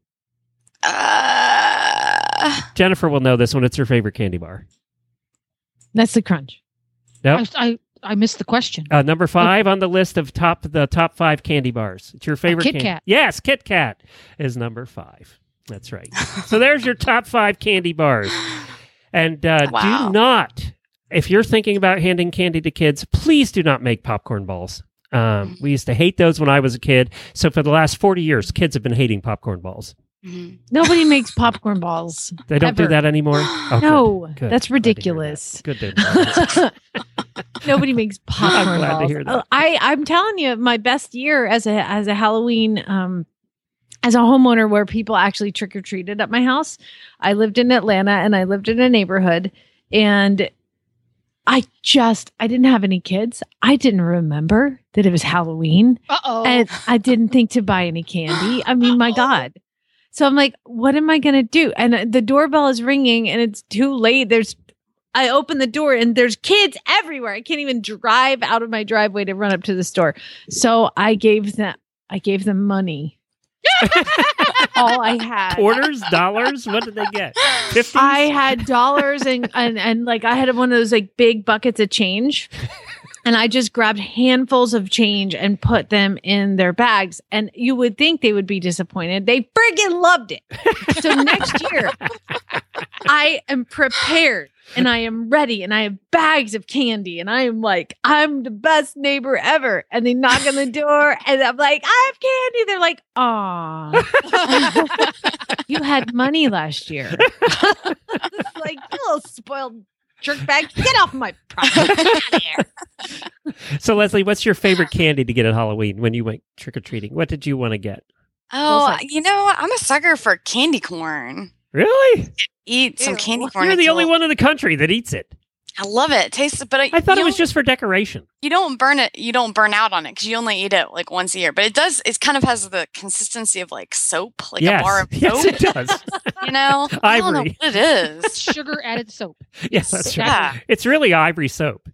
Jennifer will know this one. It's her favorite candy bar. Nestle Crunch. No, I missed the question. Number 5 on the list of the top 5 candy bars. It's your favorite Kit Kat. Yes, Kit Kat is number 5. That's right. So there's your top 5 candy bars. And do not, if you're thinking about handing candy to kids, please do not make popcorn balls. We used to hate those when I was a kid. So for the last 40 years, kids have been hating popcorn balls. Nobody makes popcorn balls. They don't do ever. that anymore? Oh, No, good. that's Glad to hear ridiculous. that. Good to know that. Nobody makes popcorn I'm glad to balls. hear that. I'm telling you, my best year as a Halloween as a homeowner where people actually trick or treated at my house. I lived in Atlanta and I lived in a neighborhood, and I didn't have any kids. I didn't remember that it was Halloween. And I didn't think to buy any candy. I mean, my God. So I'm like, what am I going to do? And the doorbell is ringing and it's too late. I open the door and there's kids everywhere. I can't even drive out of my driveway to run up to the store. So I gave them money. All I had. Quarters, dollars. What did they get? 50s? I had dollars and like I had one of those like big buckets of change. And I just grabbed handfuls of change and put them in their bags. And you would think they would be disappointed. They friggin' loved it. So next year, I am prepared and I am ready and I have bags of candy. And I am like, I'm the best neighbor ever. And they knock on the door and I'm like, I have candy. They're like, aw, you had money last year. It's like, you little spoiled jerkbag, get off my property. Get out of here. So, Leslie, what's your favorite candy to get at Halloween when you went trick-or-treating? What did you want to get? Oh, you know, I'm a sucker for candy corn. Really? Eat some candy corn. You're the until- only one in the country that eats it. I love it. It tastes, but I thought it was just for decoration. You don't burn it. You don't burn out on it because you only eat it like once a year. But it does. It kind of has the consistency of like soap, like a bar of soap. Yes, it does. You know, I don't know Ivory. what it is. Sugar added soap. Yes, that's right. Yeah. It's really ivory soap.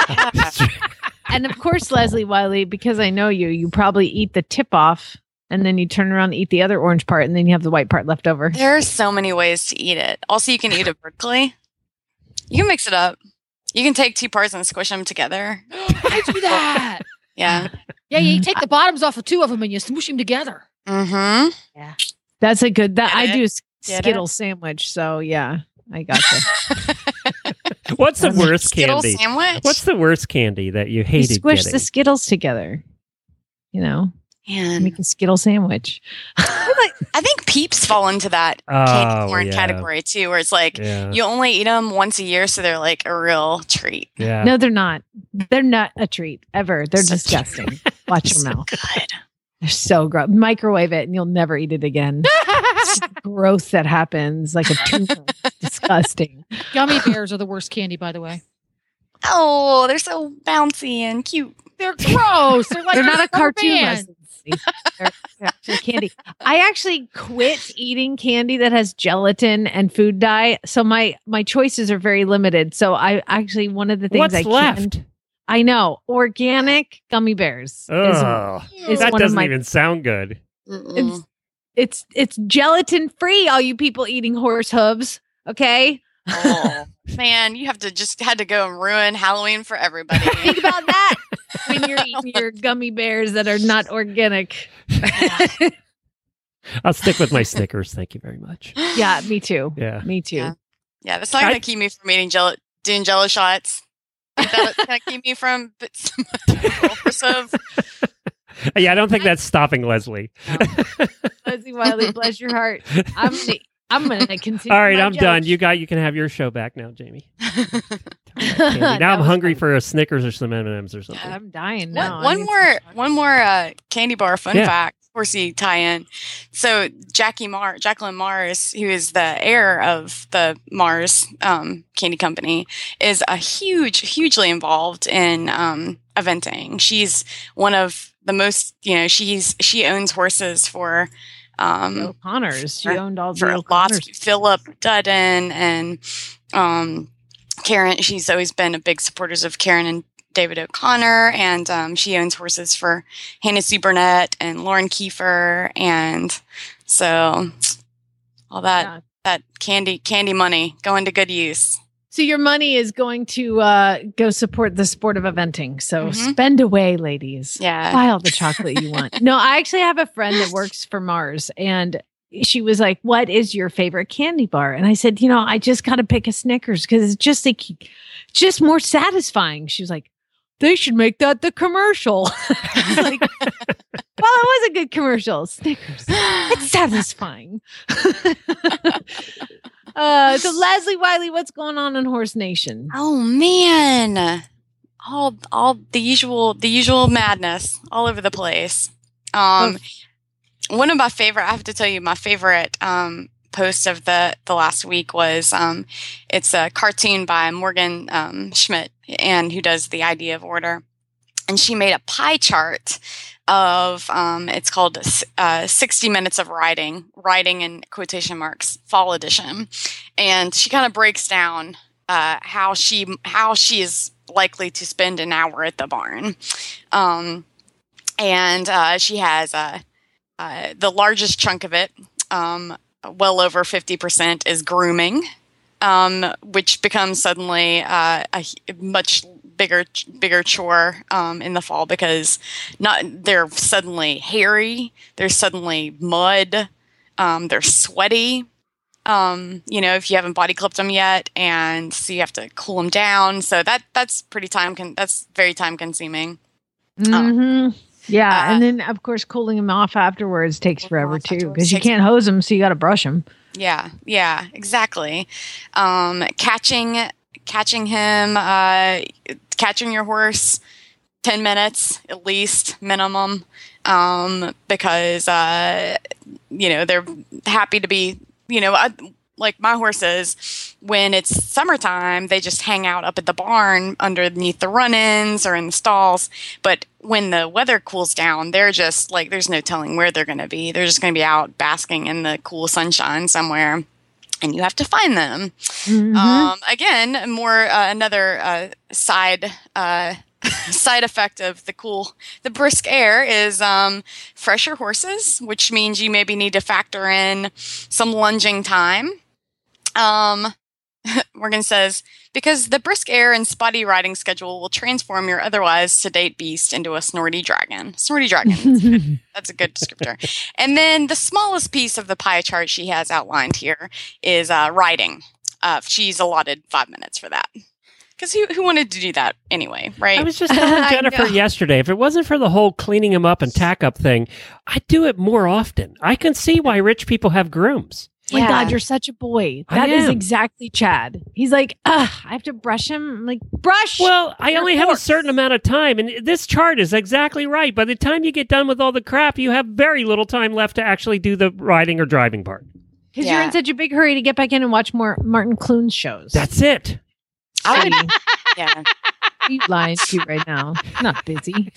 And of course, Leslie Wiley, because I know you probably eat the tip off and then you turn around and eat the other orange part and then you have the white part left over. There are so many ways to eat it. Also, you can eat it vertically. You can mix it up. You can take 2 parts and squish them together. I do that. Yeah. Yeah, you take the bottoms off of 2 of them and you smoosh them together. Mm-hmm. Yeah. That's a good, Get I it? do Get Skittle it? sandwich. So yeah, I gotcha. What's the worst Skittle candy? sandwich? What's the worst candy that you You hated squish getting? the Skittles together, you know, Man. make a Skittle sandwich. I think Peeps fall into that candy corn yeah. category too, where it's like Yeah. you only eat them once a year, so they're like a real treat. Yeah. No, they're not. They're not a treat ever. They're So disgusting. Watch your mouth. Good. They're so gross. Microwave it and you'll never eat it again. It's growth that happens like a tumor. Disgusting. Gummy bears are the worst candy, by the way. Oh, they're so bouncy and cute. They're gross. They're like They're not a rubber cartoon. bands. Leslie. They're actually candy. I actually quit eating candy that has gelatin and food dye. So my choices are very limited. So I actually, one of the things What's I left? can't. I know. Organic gummy bears Oh, is that one of doesn't my even sound good. Mm-mm. it's gelatin free, all you people eating horse hooves. Okay. Oh, man, you had to go and ruin Halloween for everybody. Think about that when you're eating your gummy bears that are not organic. I'll stick with my Snickers. Thank you very much. Yeah, me too. Yeah. Me too. Yeah. Yeah, that's not going to keep me from eating doing Jello shots. That's going to keep me from Yeah, I don't think that's stopping Leslie. Leslie Wiley, bless your heart. I'm gonna continue. All right, my I'm jokes. done. You can have your show back now, Jamie. Candy. Now That I'm was hungry fun. for a Snickers or some M&Ms or something. I'm dying now. One more candy bar fun Yeah. fact, horsey tie-in. So Jacqueline Mars, who is the heir of the Mars Candy Company, is a hugely involved in eventing. She's one of the most, she owns horses for O'Connors. She owned all the for O'Connors. lots. Philip Dutton and Karen. She's always been a big supporters of Karen and David O'Connor, and she owns horses for Hannah Sue Burnett and Lauren Kiefer, and so all that candy money going to good use. So your money is going to go support the sport of eventing. So Mhm. spend away, ladies. Yeah. Buy all the chocolate you want. No, I actually have a friend that works for Mars, and she was like, "What is your favorite candy bar?" And I said, I just got to pick a Snickers because it's just more satisfying. She was like, they should make that the commercial. Like, well, it was a good commercial. Snickers. It's satisfying. So Leslie Wiley, what's going on in Horse Nation? Oh man. All the usual madness all over the place. One of my favorite, I have to tell you, my favorite post of the last week was it's a cartoon by Morgan Schmidt, and who does the Idea of Order, and she made a pie chart of it's called 60 Minutes of Riding in quotation marks, fall edition, and she kind of breaks down how she is likely to spend an hour at the barn, and she has the largest chunk of it, well over 50%, is grooming, which becomes suddenly a much bigger chore in the fall, because they're suddenly hairy, they're suddenly mud, they're sweaty. If you haven't body clipped them yet, and so you have to cool them down. So that's that's very time consuming. Mm-hmm. Yeah, and then of course cooling them off afterwards takes forever too, because you can't hose them, so you got to brush them. Yeah, exactly. Catching your horse 10 minutes at least minimum, because they're happy to be. Like my horses, when it's summertime, they just hang out up at the barn underneath the run-ins or in the stalls. But when the weather cools down, they're just like, there's no telling where they're going to be. They're just going to be out basking in the cool sunshine somewhere, and you have to find them. Mm-hmm. Again, another side effect of the brisk air is fresher horses, which means you maybe need to factor in some lunging time. Morgan says, because the brisk air and spotty riding schedule will transform your otherwise sedate beast into a snorty dragon. Snorty dragon. That's a good descriptor. And then the smallest piece of the pie chart she has outlined here is riding. She's allotted 5 minutes for that. Because who wanted to do that anyway, right? I was just telling Jennifer yesterday, if it wasn't for the whole cleaning them up and tack up thing, I'd do it more often. I can see why rich people have grooms. My God, you're such a boy. That is exactly Chad. He's like, I have to brush him. I'm like, brush. Well, I only have a certain amount of time, and this chart is exactly right. By the time you get done with all the crap, you have very little time left to actually do the riding or driving part. Because you're in such a big hurry to get back in and watch more Martin Clunes shows. That's it. Yeah. You lying to you right now. I'm not busy.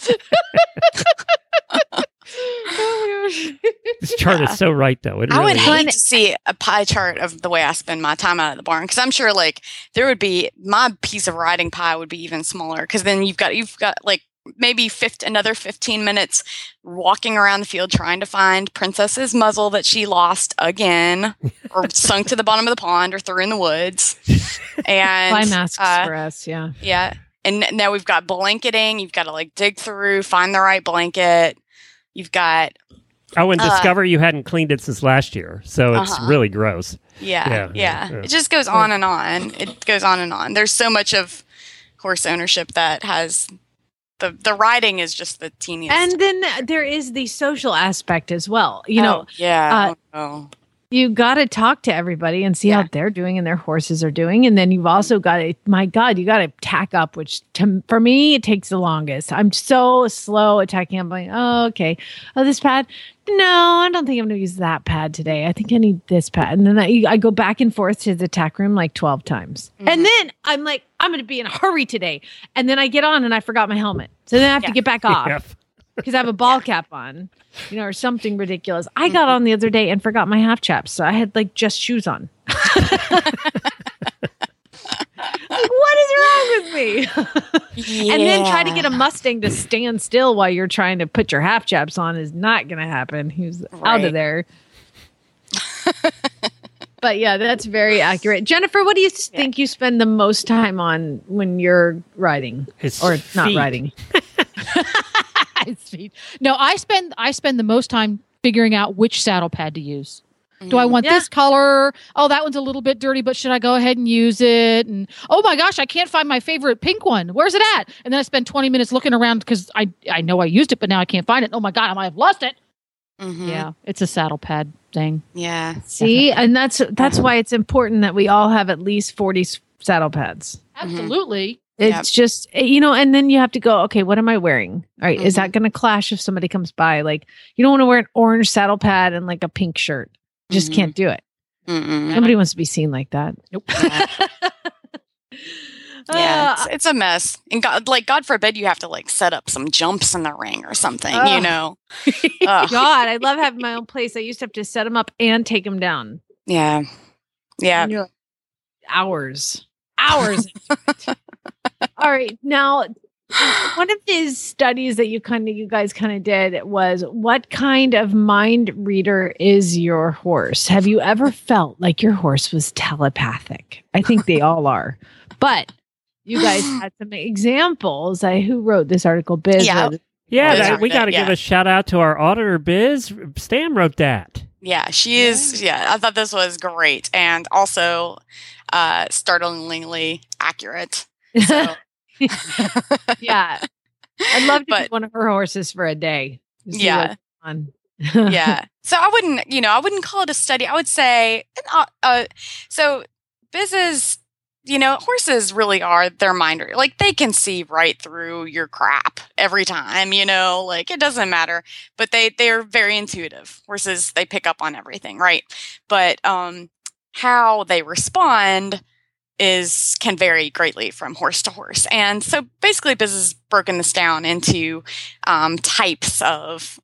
This chart is so right, though. I would hate to see a pie chart of the way I spend my time out at the barn, because I'm sure there would be, my piece of riding pie would be even smaller, because then you've got like maybe another 15 minutes walking around the field trying to find Princess's muzzle that she lost again, or sunk to the bottom of the pond, or threw in the woods. And fly masks for us, yeah. Yeah. And now we've got blanketing. You've got to dig through, find the right blanket. You've got... and discover you hadn't cleaned it since last year. So it's really gross. Yeah. It just goes on and on. It goes on and on. There's so much of horse ownership that has... The riding is just the teeniest. And then there is the social aspect as well. You got to talk to everybody and see how they're doing and their horses are doing. And then you've also got to, my God, you got to tack up, which for me, it takes the longest. I'm so slow at tacking up. I'm like, oh, okay. Oh, this pad? No, I don't think I'm going to use that pad today. I think I need this pad. And then I go back and forth to the tack room like 12 times. Mm-hmm. And then I'm like, I'm going to be in a hurry today. And then I get on and I forgot my helmet. So then I have to get back off. Because I have a ball cap on, or something ridiculous. I got on the other day and forgot my half chaps, so I had just shoes on. What is wrong with me? And then try to get a Mustang to stand still while you're trying to put your half chaps on is not going to happen. He's out of there. But yeah, that's very accurate. Jennifer, what do you think you spend the most time on when you're riding not riding? No, I spend the most time figuring out which saddle pad to use. Do I want this color? Oh, that one's a little bit dirty, but should I go ahead and use it? And oh my gosh, I can't find my favorite pink one. Where's it at? And then I spend 20 minutes looking around because I know I used it, but now I can't find it. Oh my God, I might have lost it. Mm-hmm. Yeah, it's a saddle pad thing. Yeah. See, and that's why it's important that we all have at least 40 saddle pads. Absolutely. It's just, and then you have to go, okay, what am I wearing? All right. Is that going to clash if somebody comes by? Like, you don't want to wear an orange saddle pad and like a pink shirt. You just can't do it. Nobody wants to be seen like that. Nope. Yeah, it's a mess. And God forbid you have to like set up some jumps in the ring or something, God, I love having my own place. I used to have to set them up and take them down. Yeah. Yeah. And you're like, hours. All right. Now, one of these studies that you guys kind of did was, what kind of mind reader is your horse? Have you ever felt like your horse was telepathic? I think they all are. But you guys had some examples. Who wrote this article? Biz? Yeah, we got to give a shout out to our auditor, Biz. Stan wrote that. Yeah, she is. Yeah, I thought this was great and also startlingly accurate. So. Yeah, I'd love to be one of her horses for a day. Yeah. Yeah. So I wouldn't call it a study. I would say, so Biz's, horses really are their mind. Like they can see right through your crap every time, like it doesn't matter, but they're very intuitive. Horses, they pick up on everything. Right. But, how they respond can vary greatly from horse to horse. And so basically Biz has broken this down into types of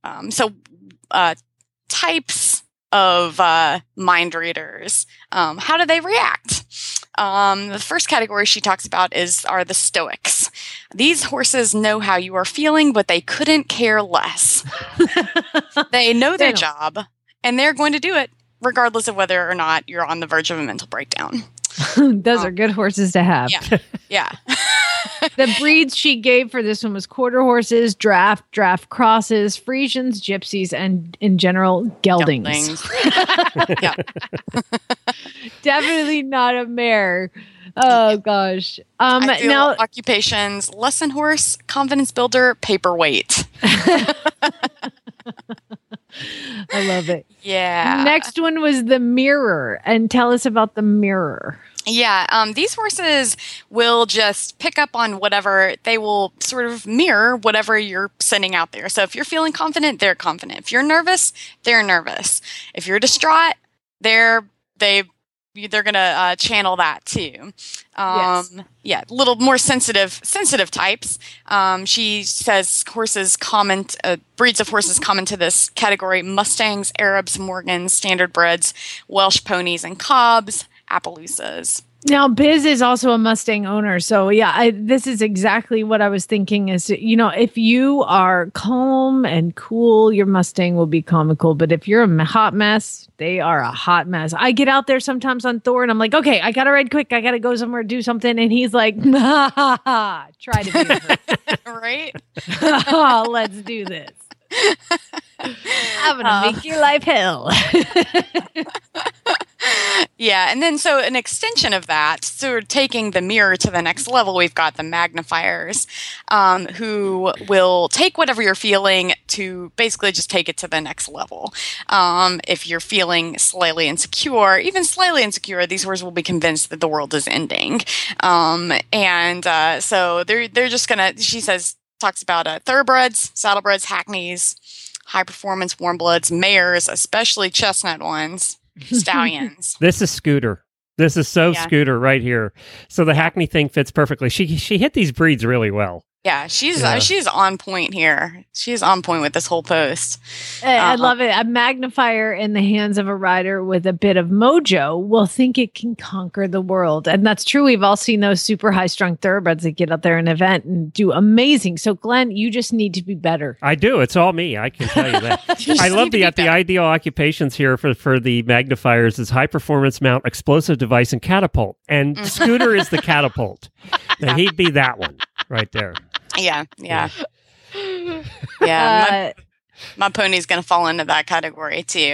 mind readers. How do they react? The first category she talks about are the Stoics. These horses know how you are feeling, but they couldn't care less. They know their job, and they're going to do it regardless of whether or not you're on the verge of a mental breakdown. Those are good horses to have. Yeah. The breeds she gave for this one was quarter horses, draft crosses, Friesians, gypsies, and in general, geldings. Yeah. Definitely not a mare. Oh gosh. Now occupations: lesson horse, confidence builder, paperweight. I love it. Yeah. Next one was the mirror. And tell us about the mirror. Yeah. These horses will just pick up on whatever. They will sort of mirror whatever you're sending out there. So if you're feeling confident, they're confident. If you're nervous, they're nervous. If you're distraught, they're going to channel that too. Yes. Yeah, a little more sensitive types. She says breeds of horses common to this category: Mustangs, Arabs, Morgans, standardbreds, Welsh ponies and cobs, Appaloosas. Now, Biz is also a Mustang owner. So, yeah, this is exactly what I was thinking is, if you are calm and cool, your Mustang will be calm and cool. But if you're a hot mess, they are a hot mess. I get out there sometimes on Thor and I'm like, okay, I got to ride quick. I got to go somewhere, do something. And he's like, try to be her. Right? Let's do this. I'm going to make your life hell. Yeah, and then so an extension of that, so we're taking the mirror to the next level, we've got the magnifiers, who will take whatever you're feeling to basically just take it to the next level. If you're feeling slightly insecure, these horses will be convinced that the world is ending. So they're just going to, talks about thoroughbreds, saddlebreds, hackneys, high performance warm bloods, mares, especially chestnut ones, stallions. This is Scooter. This is Scooter right here. So the Hackney thing fits perfectly. She hit these breeds really well. Yeah, she's on point here. She's on point with this whole post. I love it. A magnifier in the hands of a rider with a bit of mojo will think it can conquer the world. And that's true. We've all seen those super high-strung thoroughbreds that get out there in an event and do amazing. So, Glenn, you just need to be better. I do. It's all me. I can tell you that. I love the ideal occupations here for the magnifiers is high-performance mount, explosive device, and catapult. And Scooter is the catapult. Now, he'd be that one right there. Yeah. My pony's going to fall into that category too.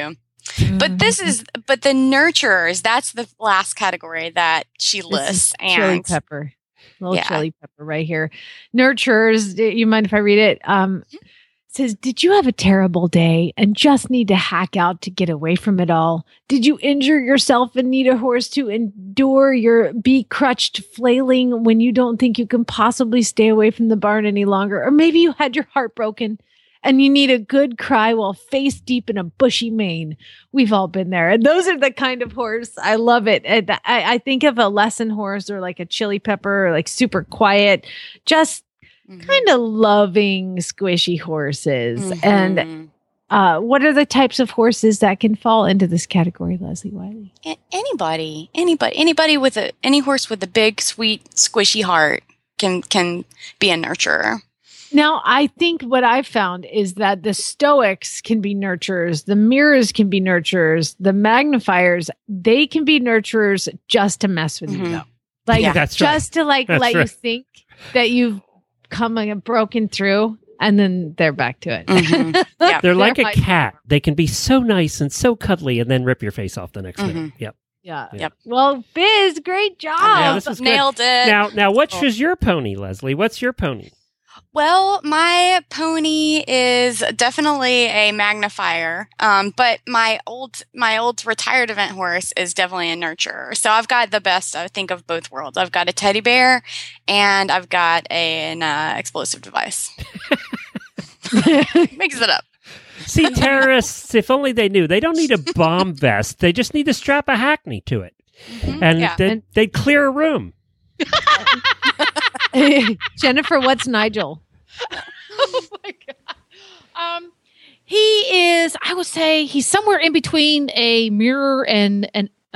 But the nurturers, that's the last category that she lists. And chili pepper. Little chili pepper right here. Nurturers, you mind if I read it? Says, did you have a terrible day and just need to hack out to get away from it all? Did you injure yourself and need a horse to endure your be-crutched flailing when you don't think you can possibly stay away from the barn any longer? Or maybe you had your heart broken and you need a good cry while face deep in a bushy mane. We've all been there. And those are the kind of horse. I love it. And I think of a lesson horse or like a chili pepper, or like super quiet, just kind of loving, squishy horses. And what are the types of horses that can fall into this category, Leslie Wiley? Anybody with any horse with a big, sweet, squishy heart can be a nurturer. Now, I think what I've found is that the Stoics can be nurturers, the mirrors can be nurturers, the magnifiers, they can be nurturers just to mess with you, though. Like, just to let you think that you've come and broken through, and then they're back to it. They're like a cat. They can be so nice and so cuddly and then rip your face off the next minute. Yep. Well, Biz, great job. Yeah, this is Nailed it. Now, which is your pony, Leslie? What's your pony? Well, my pony is definitely a magnifier, but my old retired event horse is definitely a nurturer. So I've got the best, I think, of both worlds. I've got a teddy bear, and I've got an explosive device. Mix it up. See, terrorists, if only they knew, they don't need a bomb vest. They just need to strap a hackney to it, and they'd clear a room. Jennifer, what's Nigel? Oh my god. He is, I would say he's somewhere in between a mirror and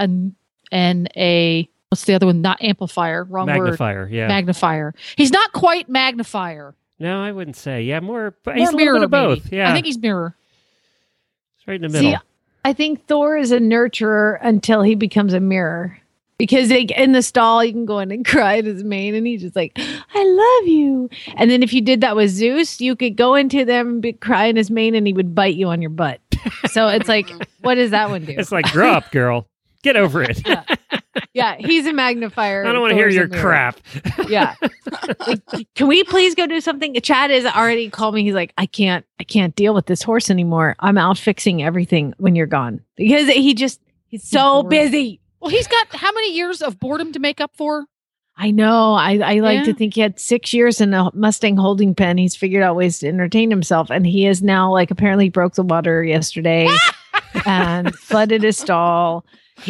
a what's the other one? Not amplifier, wrong magnifier, word. Yeah. Magnifier. He's not quite magnifier. No, I wouldn't say. Yeah, more he's a mirror, little bit of both. maybe. Yeah. I think he's mirror. It's right in the middle. See, I think Thor is a nurturer until he becomes a mirror. Because in the stall, you can go in and cry at his mane, and he's just like, I love you. And then if you did that with Zeus, you could go into them and cry in his mane, and he would bite you on your butt. So it's like, what does that one do? It's like, grow up, girl. Get over it. Yeah, he's a magnifier. I don't want to hear your crap. Yeah. Like, can we please go do something? Chad has already called me. He's like, I can't deal with this horse anymore. I'm out fixing everything when you're gone. Because he's so busy. Well, he's got how many years of boredom to make up for? I know. I like to think he had 6 years in a Mustang holding pen. He's figured out ways to entertain himself. And he is now apparently broke the water yesterday and flooded his stall.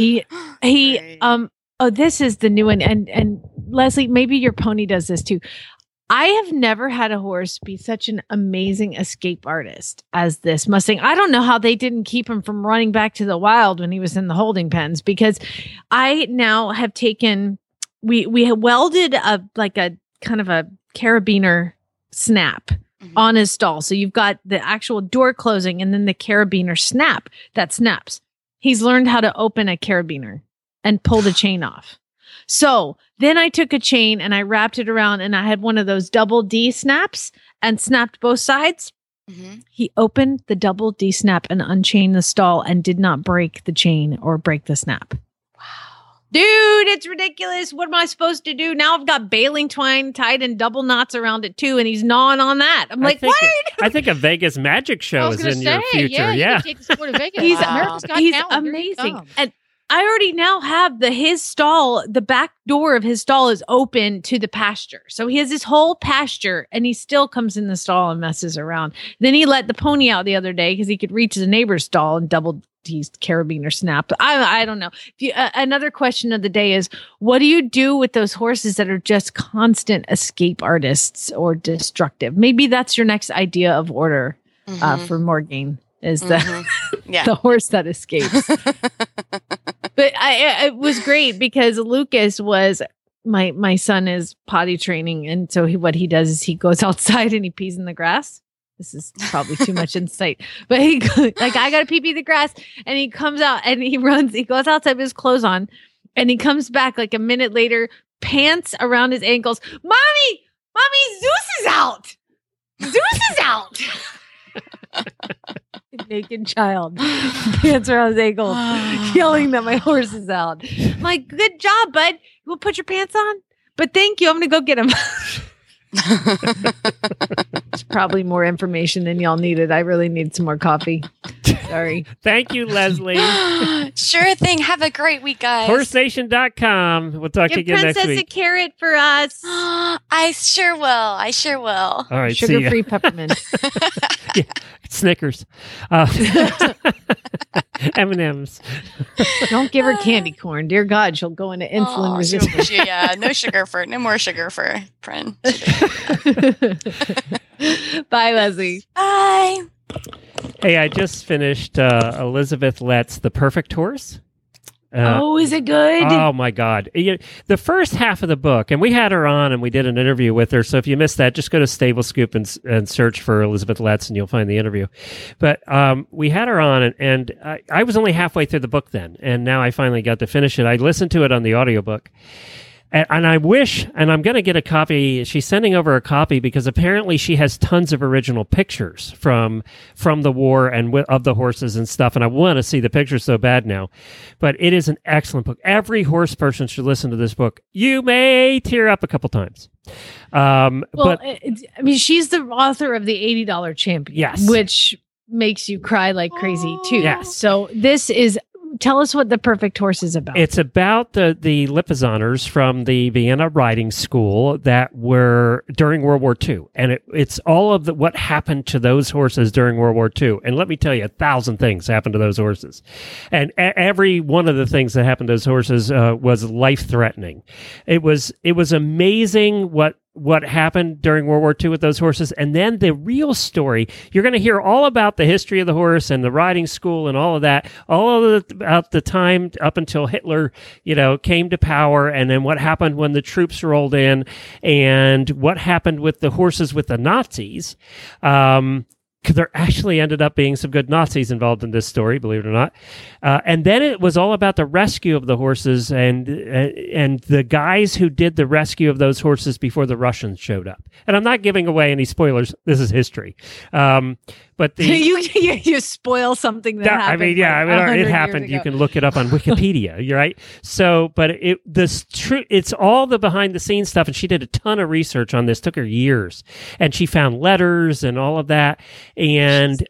This is the new one. And Leslie, maybe your pony does this too. I have never had a horse be such an amazing escape artist as this Mustang. I don't know how they didn't keep him from running back to the wild when he was in the holding pens, because I now have taken, we have welded a kind of a carabiner snap on his stall. So you've got the actual door closing and then the carabiner snap that snaps. He's learned how to open a carabiner and pull the chain off. So then I took a chain and I wrapped it around, and I had one of those double D snaps and snapped both sides. He opened the double D snap and unchained the stall and did not break the chain or break the snap. Wow. Dude, it's ridiculous. What am I supposed to do? Now I've got baling twine tied in double knots around it too, and he's gnawing on that. I'm like, what? I think a Vegas magic show is in your future. Yeah. Take the sport of Vegas. He's he's amazing. And I already now have his stall, the back door of his stall is open to the pasture. So he has this whole pasture, and he still comes in the stall and messes around. Then he let the pony out the other day because he could reach the neighbor's stall and double his carabiner snapped. I don't know. Another question of the day is, what do you do with those horses that are just constant escape artists or destructive? Maybe that's your next idea of order for Morgaine. Is the horse that escapes. But it was great because Lucas was my son is potty training, and so what he does is he goes outside and he pees in the grass. This is probably too much insight, but he I gotta pee the grass, and he comes out and he goes outside with his clothes on, and he comes back like a minute later, pants around his ankles. Mommy, Zeus is out. naked child, pants around his ankles, yelling that my horse is out. I'm like, good job, bud. You will put your pants on? But thank you. I'm going to go get him. It's probably more information than y'all needed. I really need some more coffee. Sorry. Thank you, Leslie. Sure thing. Have a great week, guys. HorseNation.com. We'll talk to you again next Princess week. a carrot for us. I sure will. I sure will. All right. see ya. Sugar-free peppermint. Yeah, Snickers. M&M's. Don't give her candy corn. Dear God, she'll go into insulin resistance. Yeah, no more sugar for Prin. Bye, Leslie. Bye. Hey, I just finished Elizabeth Lett's The Perfect Horse. Is it good? Oh, my God. The first half of the book, and we had her on and we did an interview with her. So if you missed that, just go to Stable Scoop and search for Elizabeth Letts and you'll find the interview. But we had her on and I was only halfway through the book then. And now I finally got to finish it. I listened to it on the audiobook. And I wish, and I'm going to get a copy. She's sending over a copy because apparently she has tons of original pictures from the war and of the horses and stuff. And I want to see the pictures so bad now. But it is an excellent book. Every horse person should listen to this book. You may tear up a couple times. But I mean, she's the author of the $80 Champion. Yes. Which makes you cry like crazy too. Yes. So this is. Tell us what The Perfect Horse is about. It's about the Lipizaners from the Vienna riding school that were during World War II. And it's all of what happened to those horses during World War II. And let me tell you, 1,000 things happened to those horses. And every one of the things that happened to those horses was life-threatening. It was amazing what happened during World War II with those horses. And then the real story, you're going to hear all about the history of the horse and the riding school and all of that, about the time up until Hitler, came to power, and then what happened when the troops rolled in, and what happened with the horses with the Nazis. Because there actually ended up being some good Nazis involved in this story, believe it or not. And then it was all about the rescue of the horses and the guys who did the rescue of those horses before the Russians showed up. And I'm not giving away any spoilers. This is history. But you spoil something that happened. It happened. You can look it up on Wikipedia. You're right. So, but it's all the behind the scenes stuff. And she did a ton of research on this. Took her years, and she found letters and all of that. And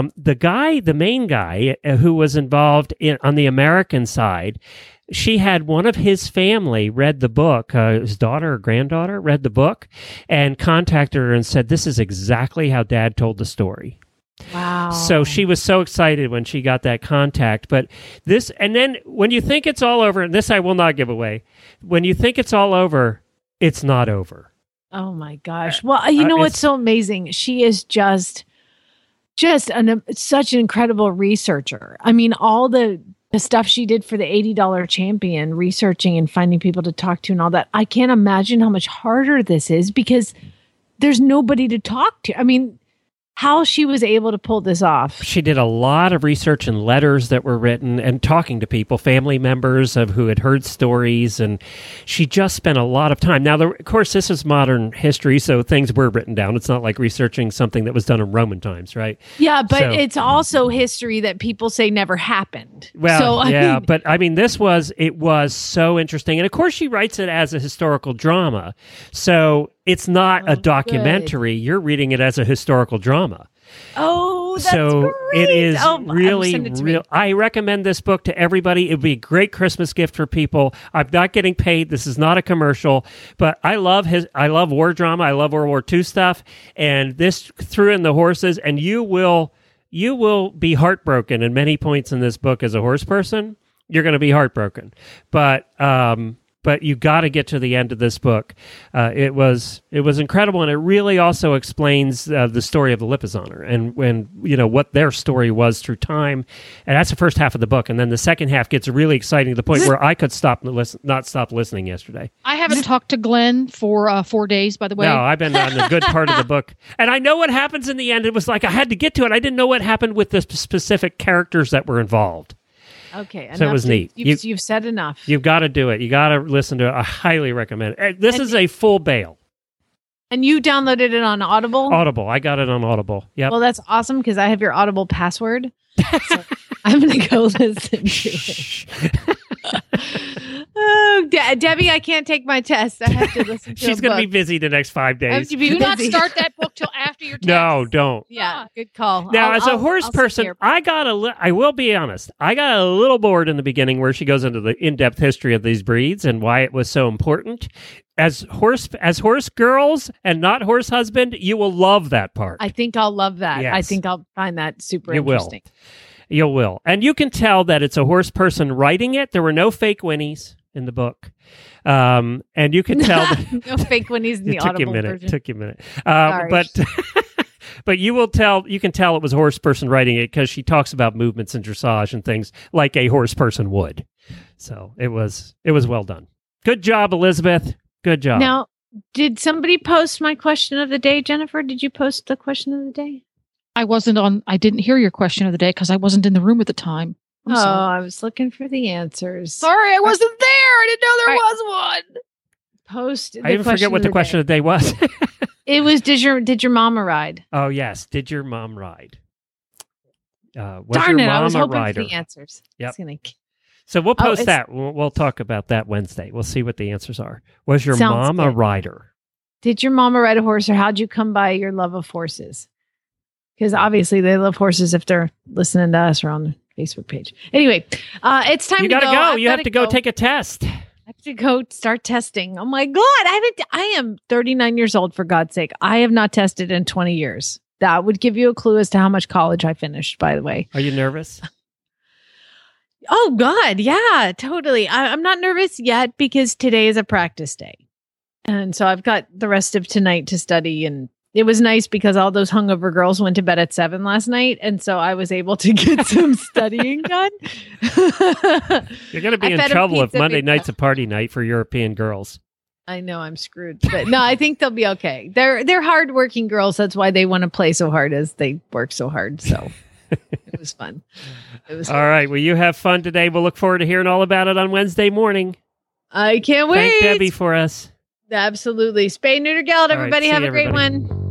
the main guy who was involved on the American side, she had one of his family read the book, his daughter or granddaughter read the book and contacted her and said, "This is exactly how Dad told the story." Wow. So she was so excited when she got that contact. But this, and then when you think it's all over, and this I will not give away, when you think it's all over, it's not over. Oh my gosh. Well, you know what's so amazing? She is just such an incredible researcher. I mean, all the stuff she did for the $80 Champion, researching and finding people to talk to and all that. I can't imagine how much harder this is because there's nobody to talk to. I mean, how she was able to pull this off. She did a lot of research and letters that were written and talking to people, family members who had heard stories, and she just spent a lot of time. Now, of course, this is modern history, so things were written down. It's not like researching something that was done in Roman times, right? Yeah, but it's also history that people say never happened. Well, but I mean, it was so interesting. And of course, she writes it as a historical drama. So it's not a documentary. Good. You're reading it as a historical drama. Oh, that's so great. It is really real. I recommend this book to everybody. It would be a great Christmas gift for people. I'm not getting paid. This is not a commercial, but I love war drama. I love World War II stuff, and this threw in the horses, and you will be heartbroken in many points in this book as a horse person. You're going to be heartbroken, but you got to get to the end of this book. It was incredible, and it really also explains the story of the Lipizzanner and what their story was through time. And that's the first half of the book, and then the second half gets really exciting to the point where I could not stop listening yesterday. I haven't talked to Glenn for 4 days, by the way. No, I've been on the good part of the book, and I know what happens in the end. It was like I had to get to it. I didn't know what happened with the specific characters that were involved. Okay, so it was neat. You've said enough. You've got to do it. You got to listen to it. I highly recommend it. This is a full bail. And you downloaded it on Audible? Audible. I got it on Audible. Yep. Well, that's awesome because I have your Audible password. So I'm going to go listen to it. Oh, Debbie, I can't take my test. I have to listen to She's going to be busy the next 5 days. Do not start that book till after your test. No, don't. Yeah, good call. Now, as a horse person, I will be honest. I got a little bored in the beginning where she goes into the in-depth history of these breeds and why it was so important. As horse girls and not horse husband, you will love that part. I think I'll love that. Yes. I think I'll find that super You interesting. You will. And you can tell that it's a horse person writing it. There were no fake Winnies in the book. And you can tell that no fake Winnies in the Audible version. It took you a minute. But you can tell it was a horse person writing it because she talks about movements and dressage and things like a horse person would. So it was well done. Good job, Elizabeth. Good job. Now, did somebody post my question of the day, Jennifer? Did you post the question of the day? I didn't hear your question of the day because I wasn't in the room at the time. I'm sorry. I was looking for the answers. Sorry, I wasn't there. I didn't know there was one. Post. I even forget what the question of the day was. It was, did your mama ride? Oh, yes. Did your mom ride? Was Darn your it, mom I was a hoping rider? for the answers. Yep. So we'll post that. We'll talk about that Wednesday. We'll see what the answers are. Was your mom a rider? Did your mama ride a horse, or how'd you come by your love of horses? Because obviously they love horses if they're listening to us or on the Facebook page. Anyway, it's time to go. You gotta go. You have to go take a test. I have to go start testing. Oh my God. I am 39 years old, for God's sake. I have not tested in 20 years. That would give you a clue as to how much college I finished, by the way. Are you nervous? Oh God. Yeah, totally. I'm not nervous yet because today is a practice day. And so I've got the rest of tonight to study, and it was nice because all those hungover girls went to bed at 7 last night. And so I was able to get some studying done. You're going to be in trouble if Monday night's a party night for European girls. I know I'm screwed, but no, I think they'll be okay. They're hardworking girls. That's why they want to play so hard as they work so hard. So it was fun. It was all right. Well, you have fun today. We'll look forward to hearing all about it on Wednesday morning. I can't wait. Thank Debbie for us. Absolutely. Spay, neuter, geld. Everybody have a great one.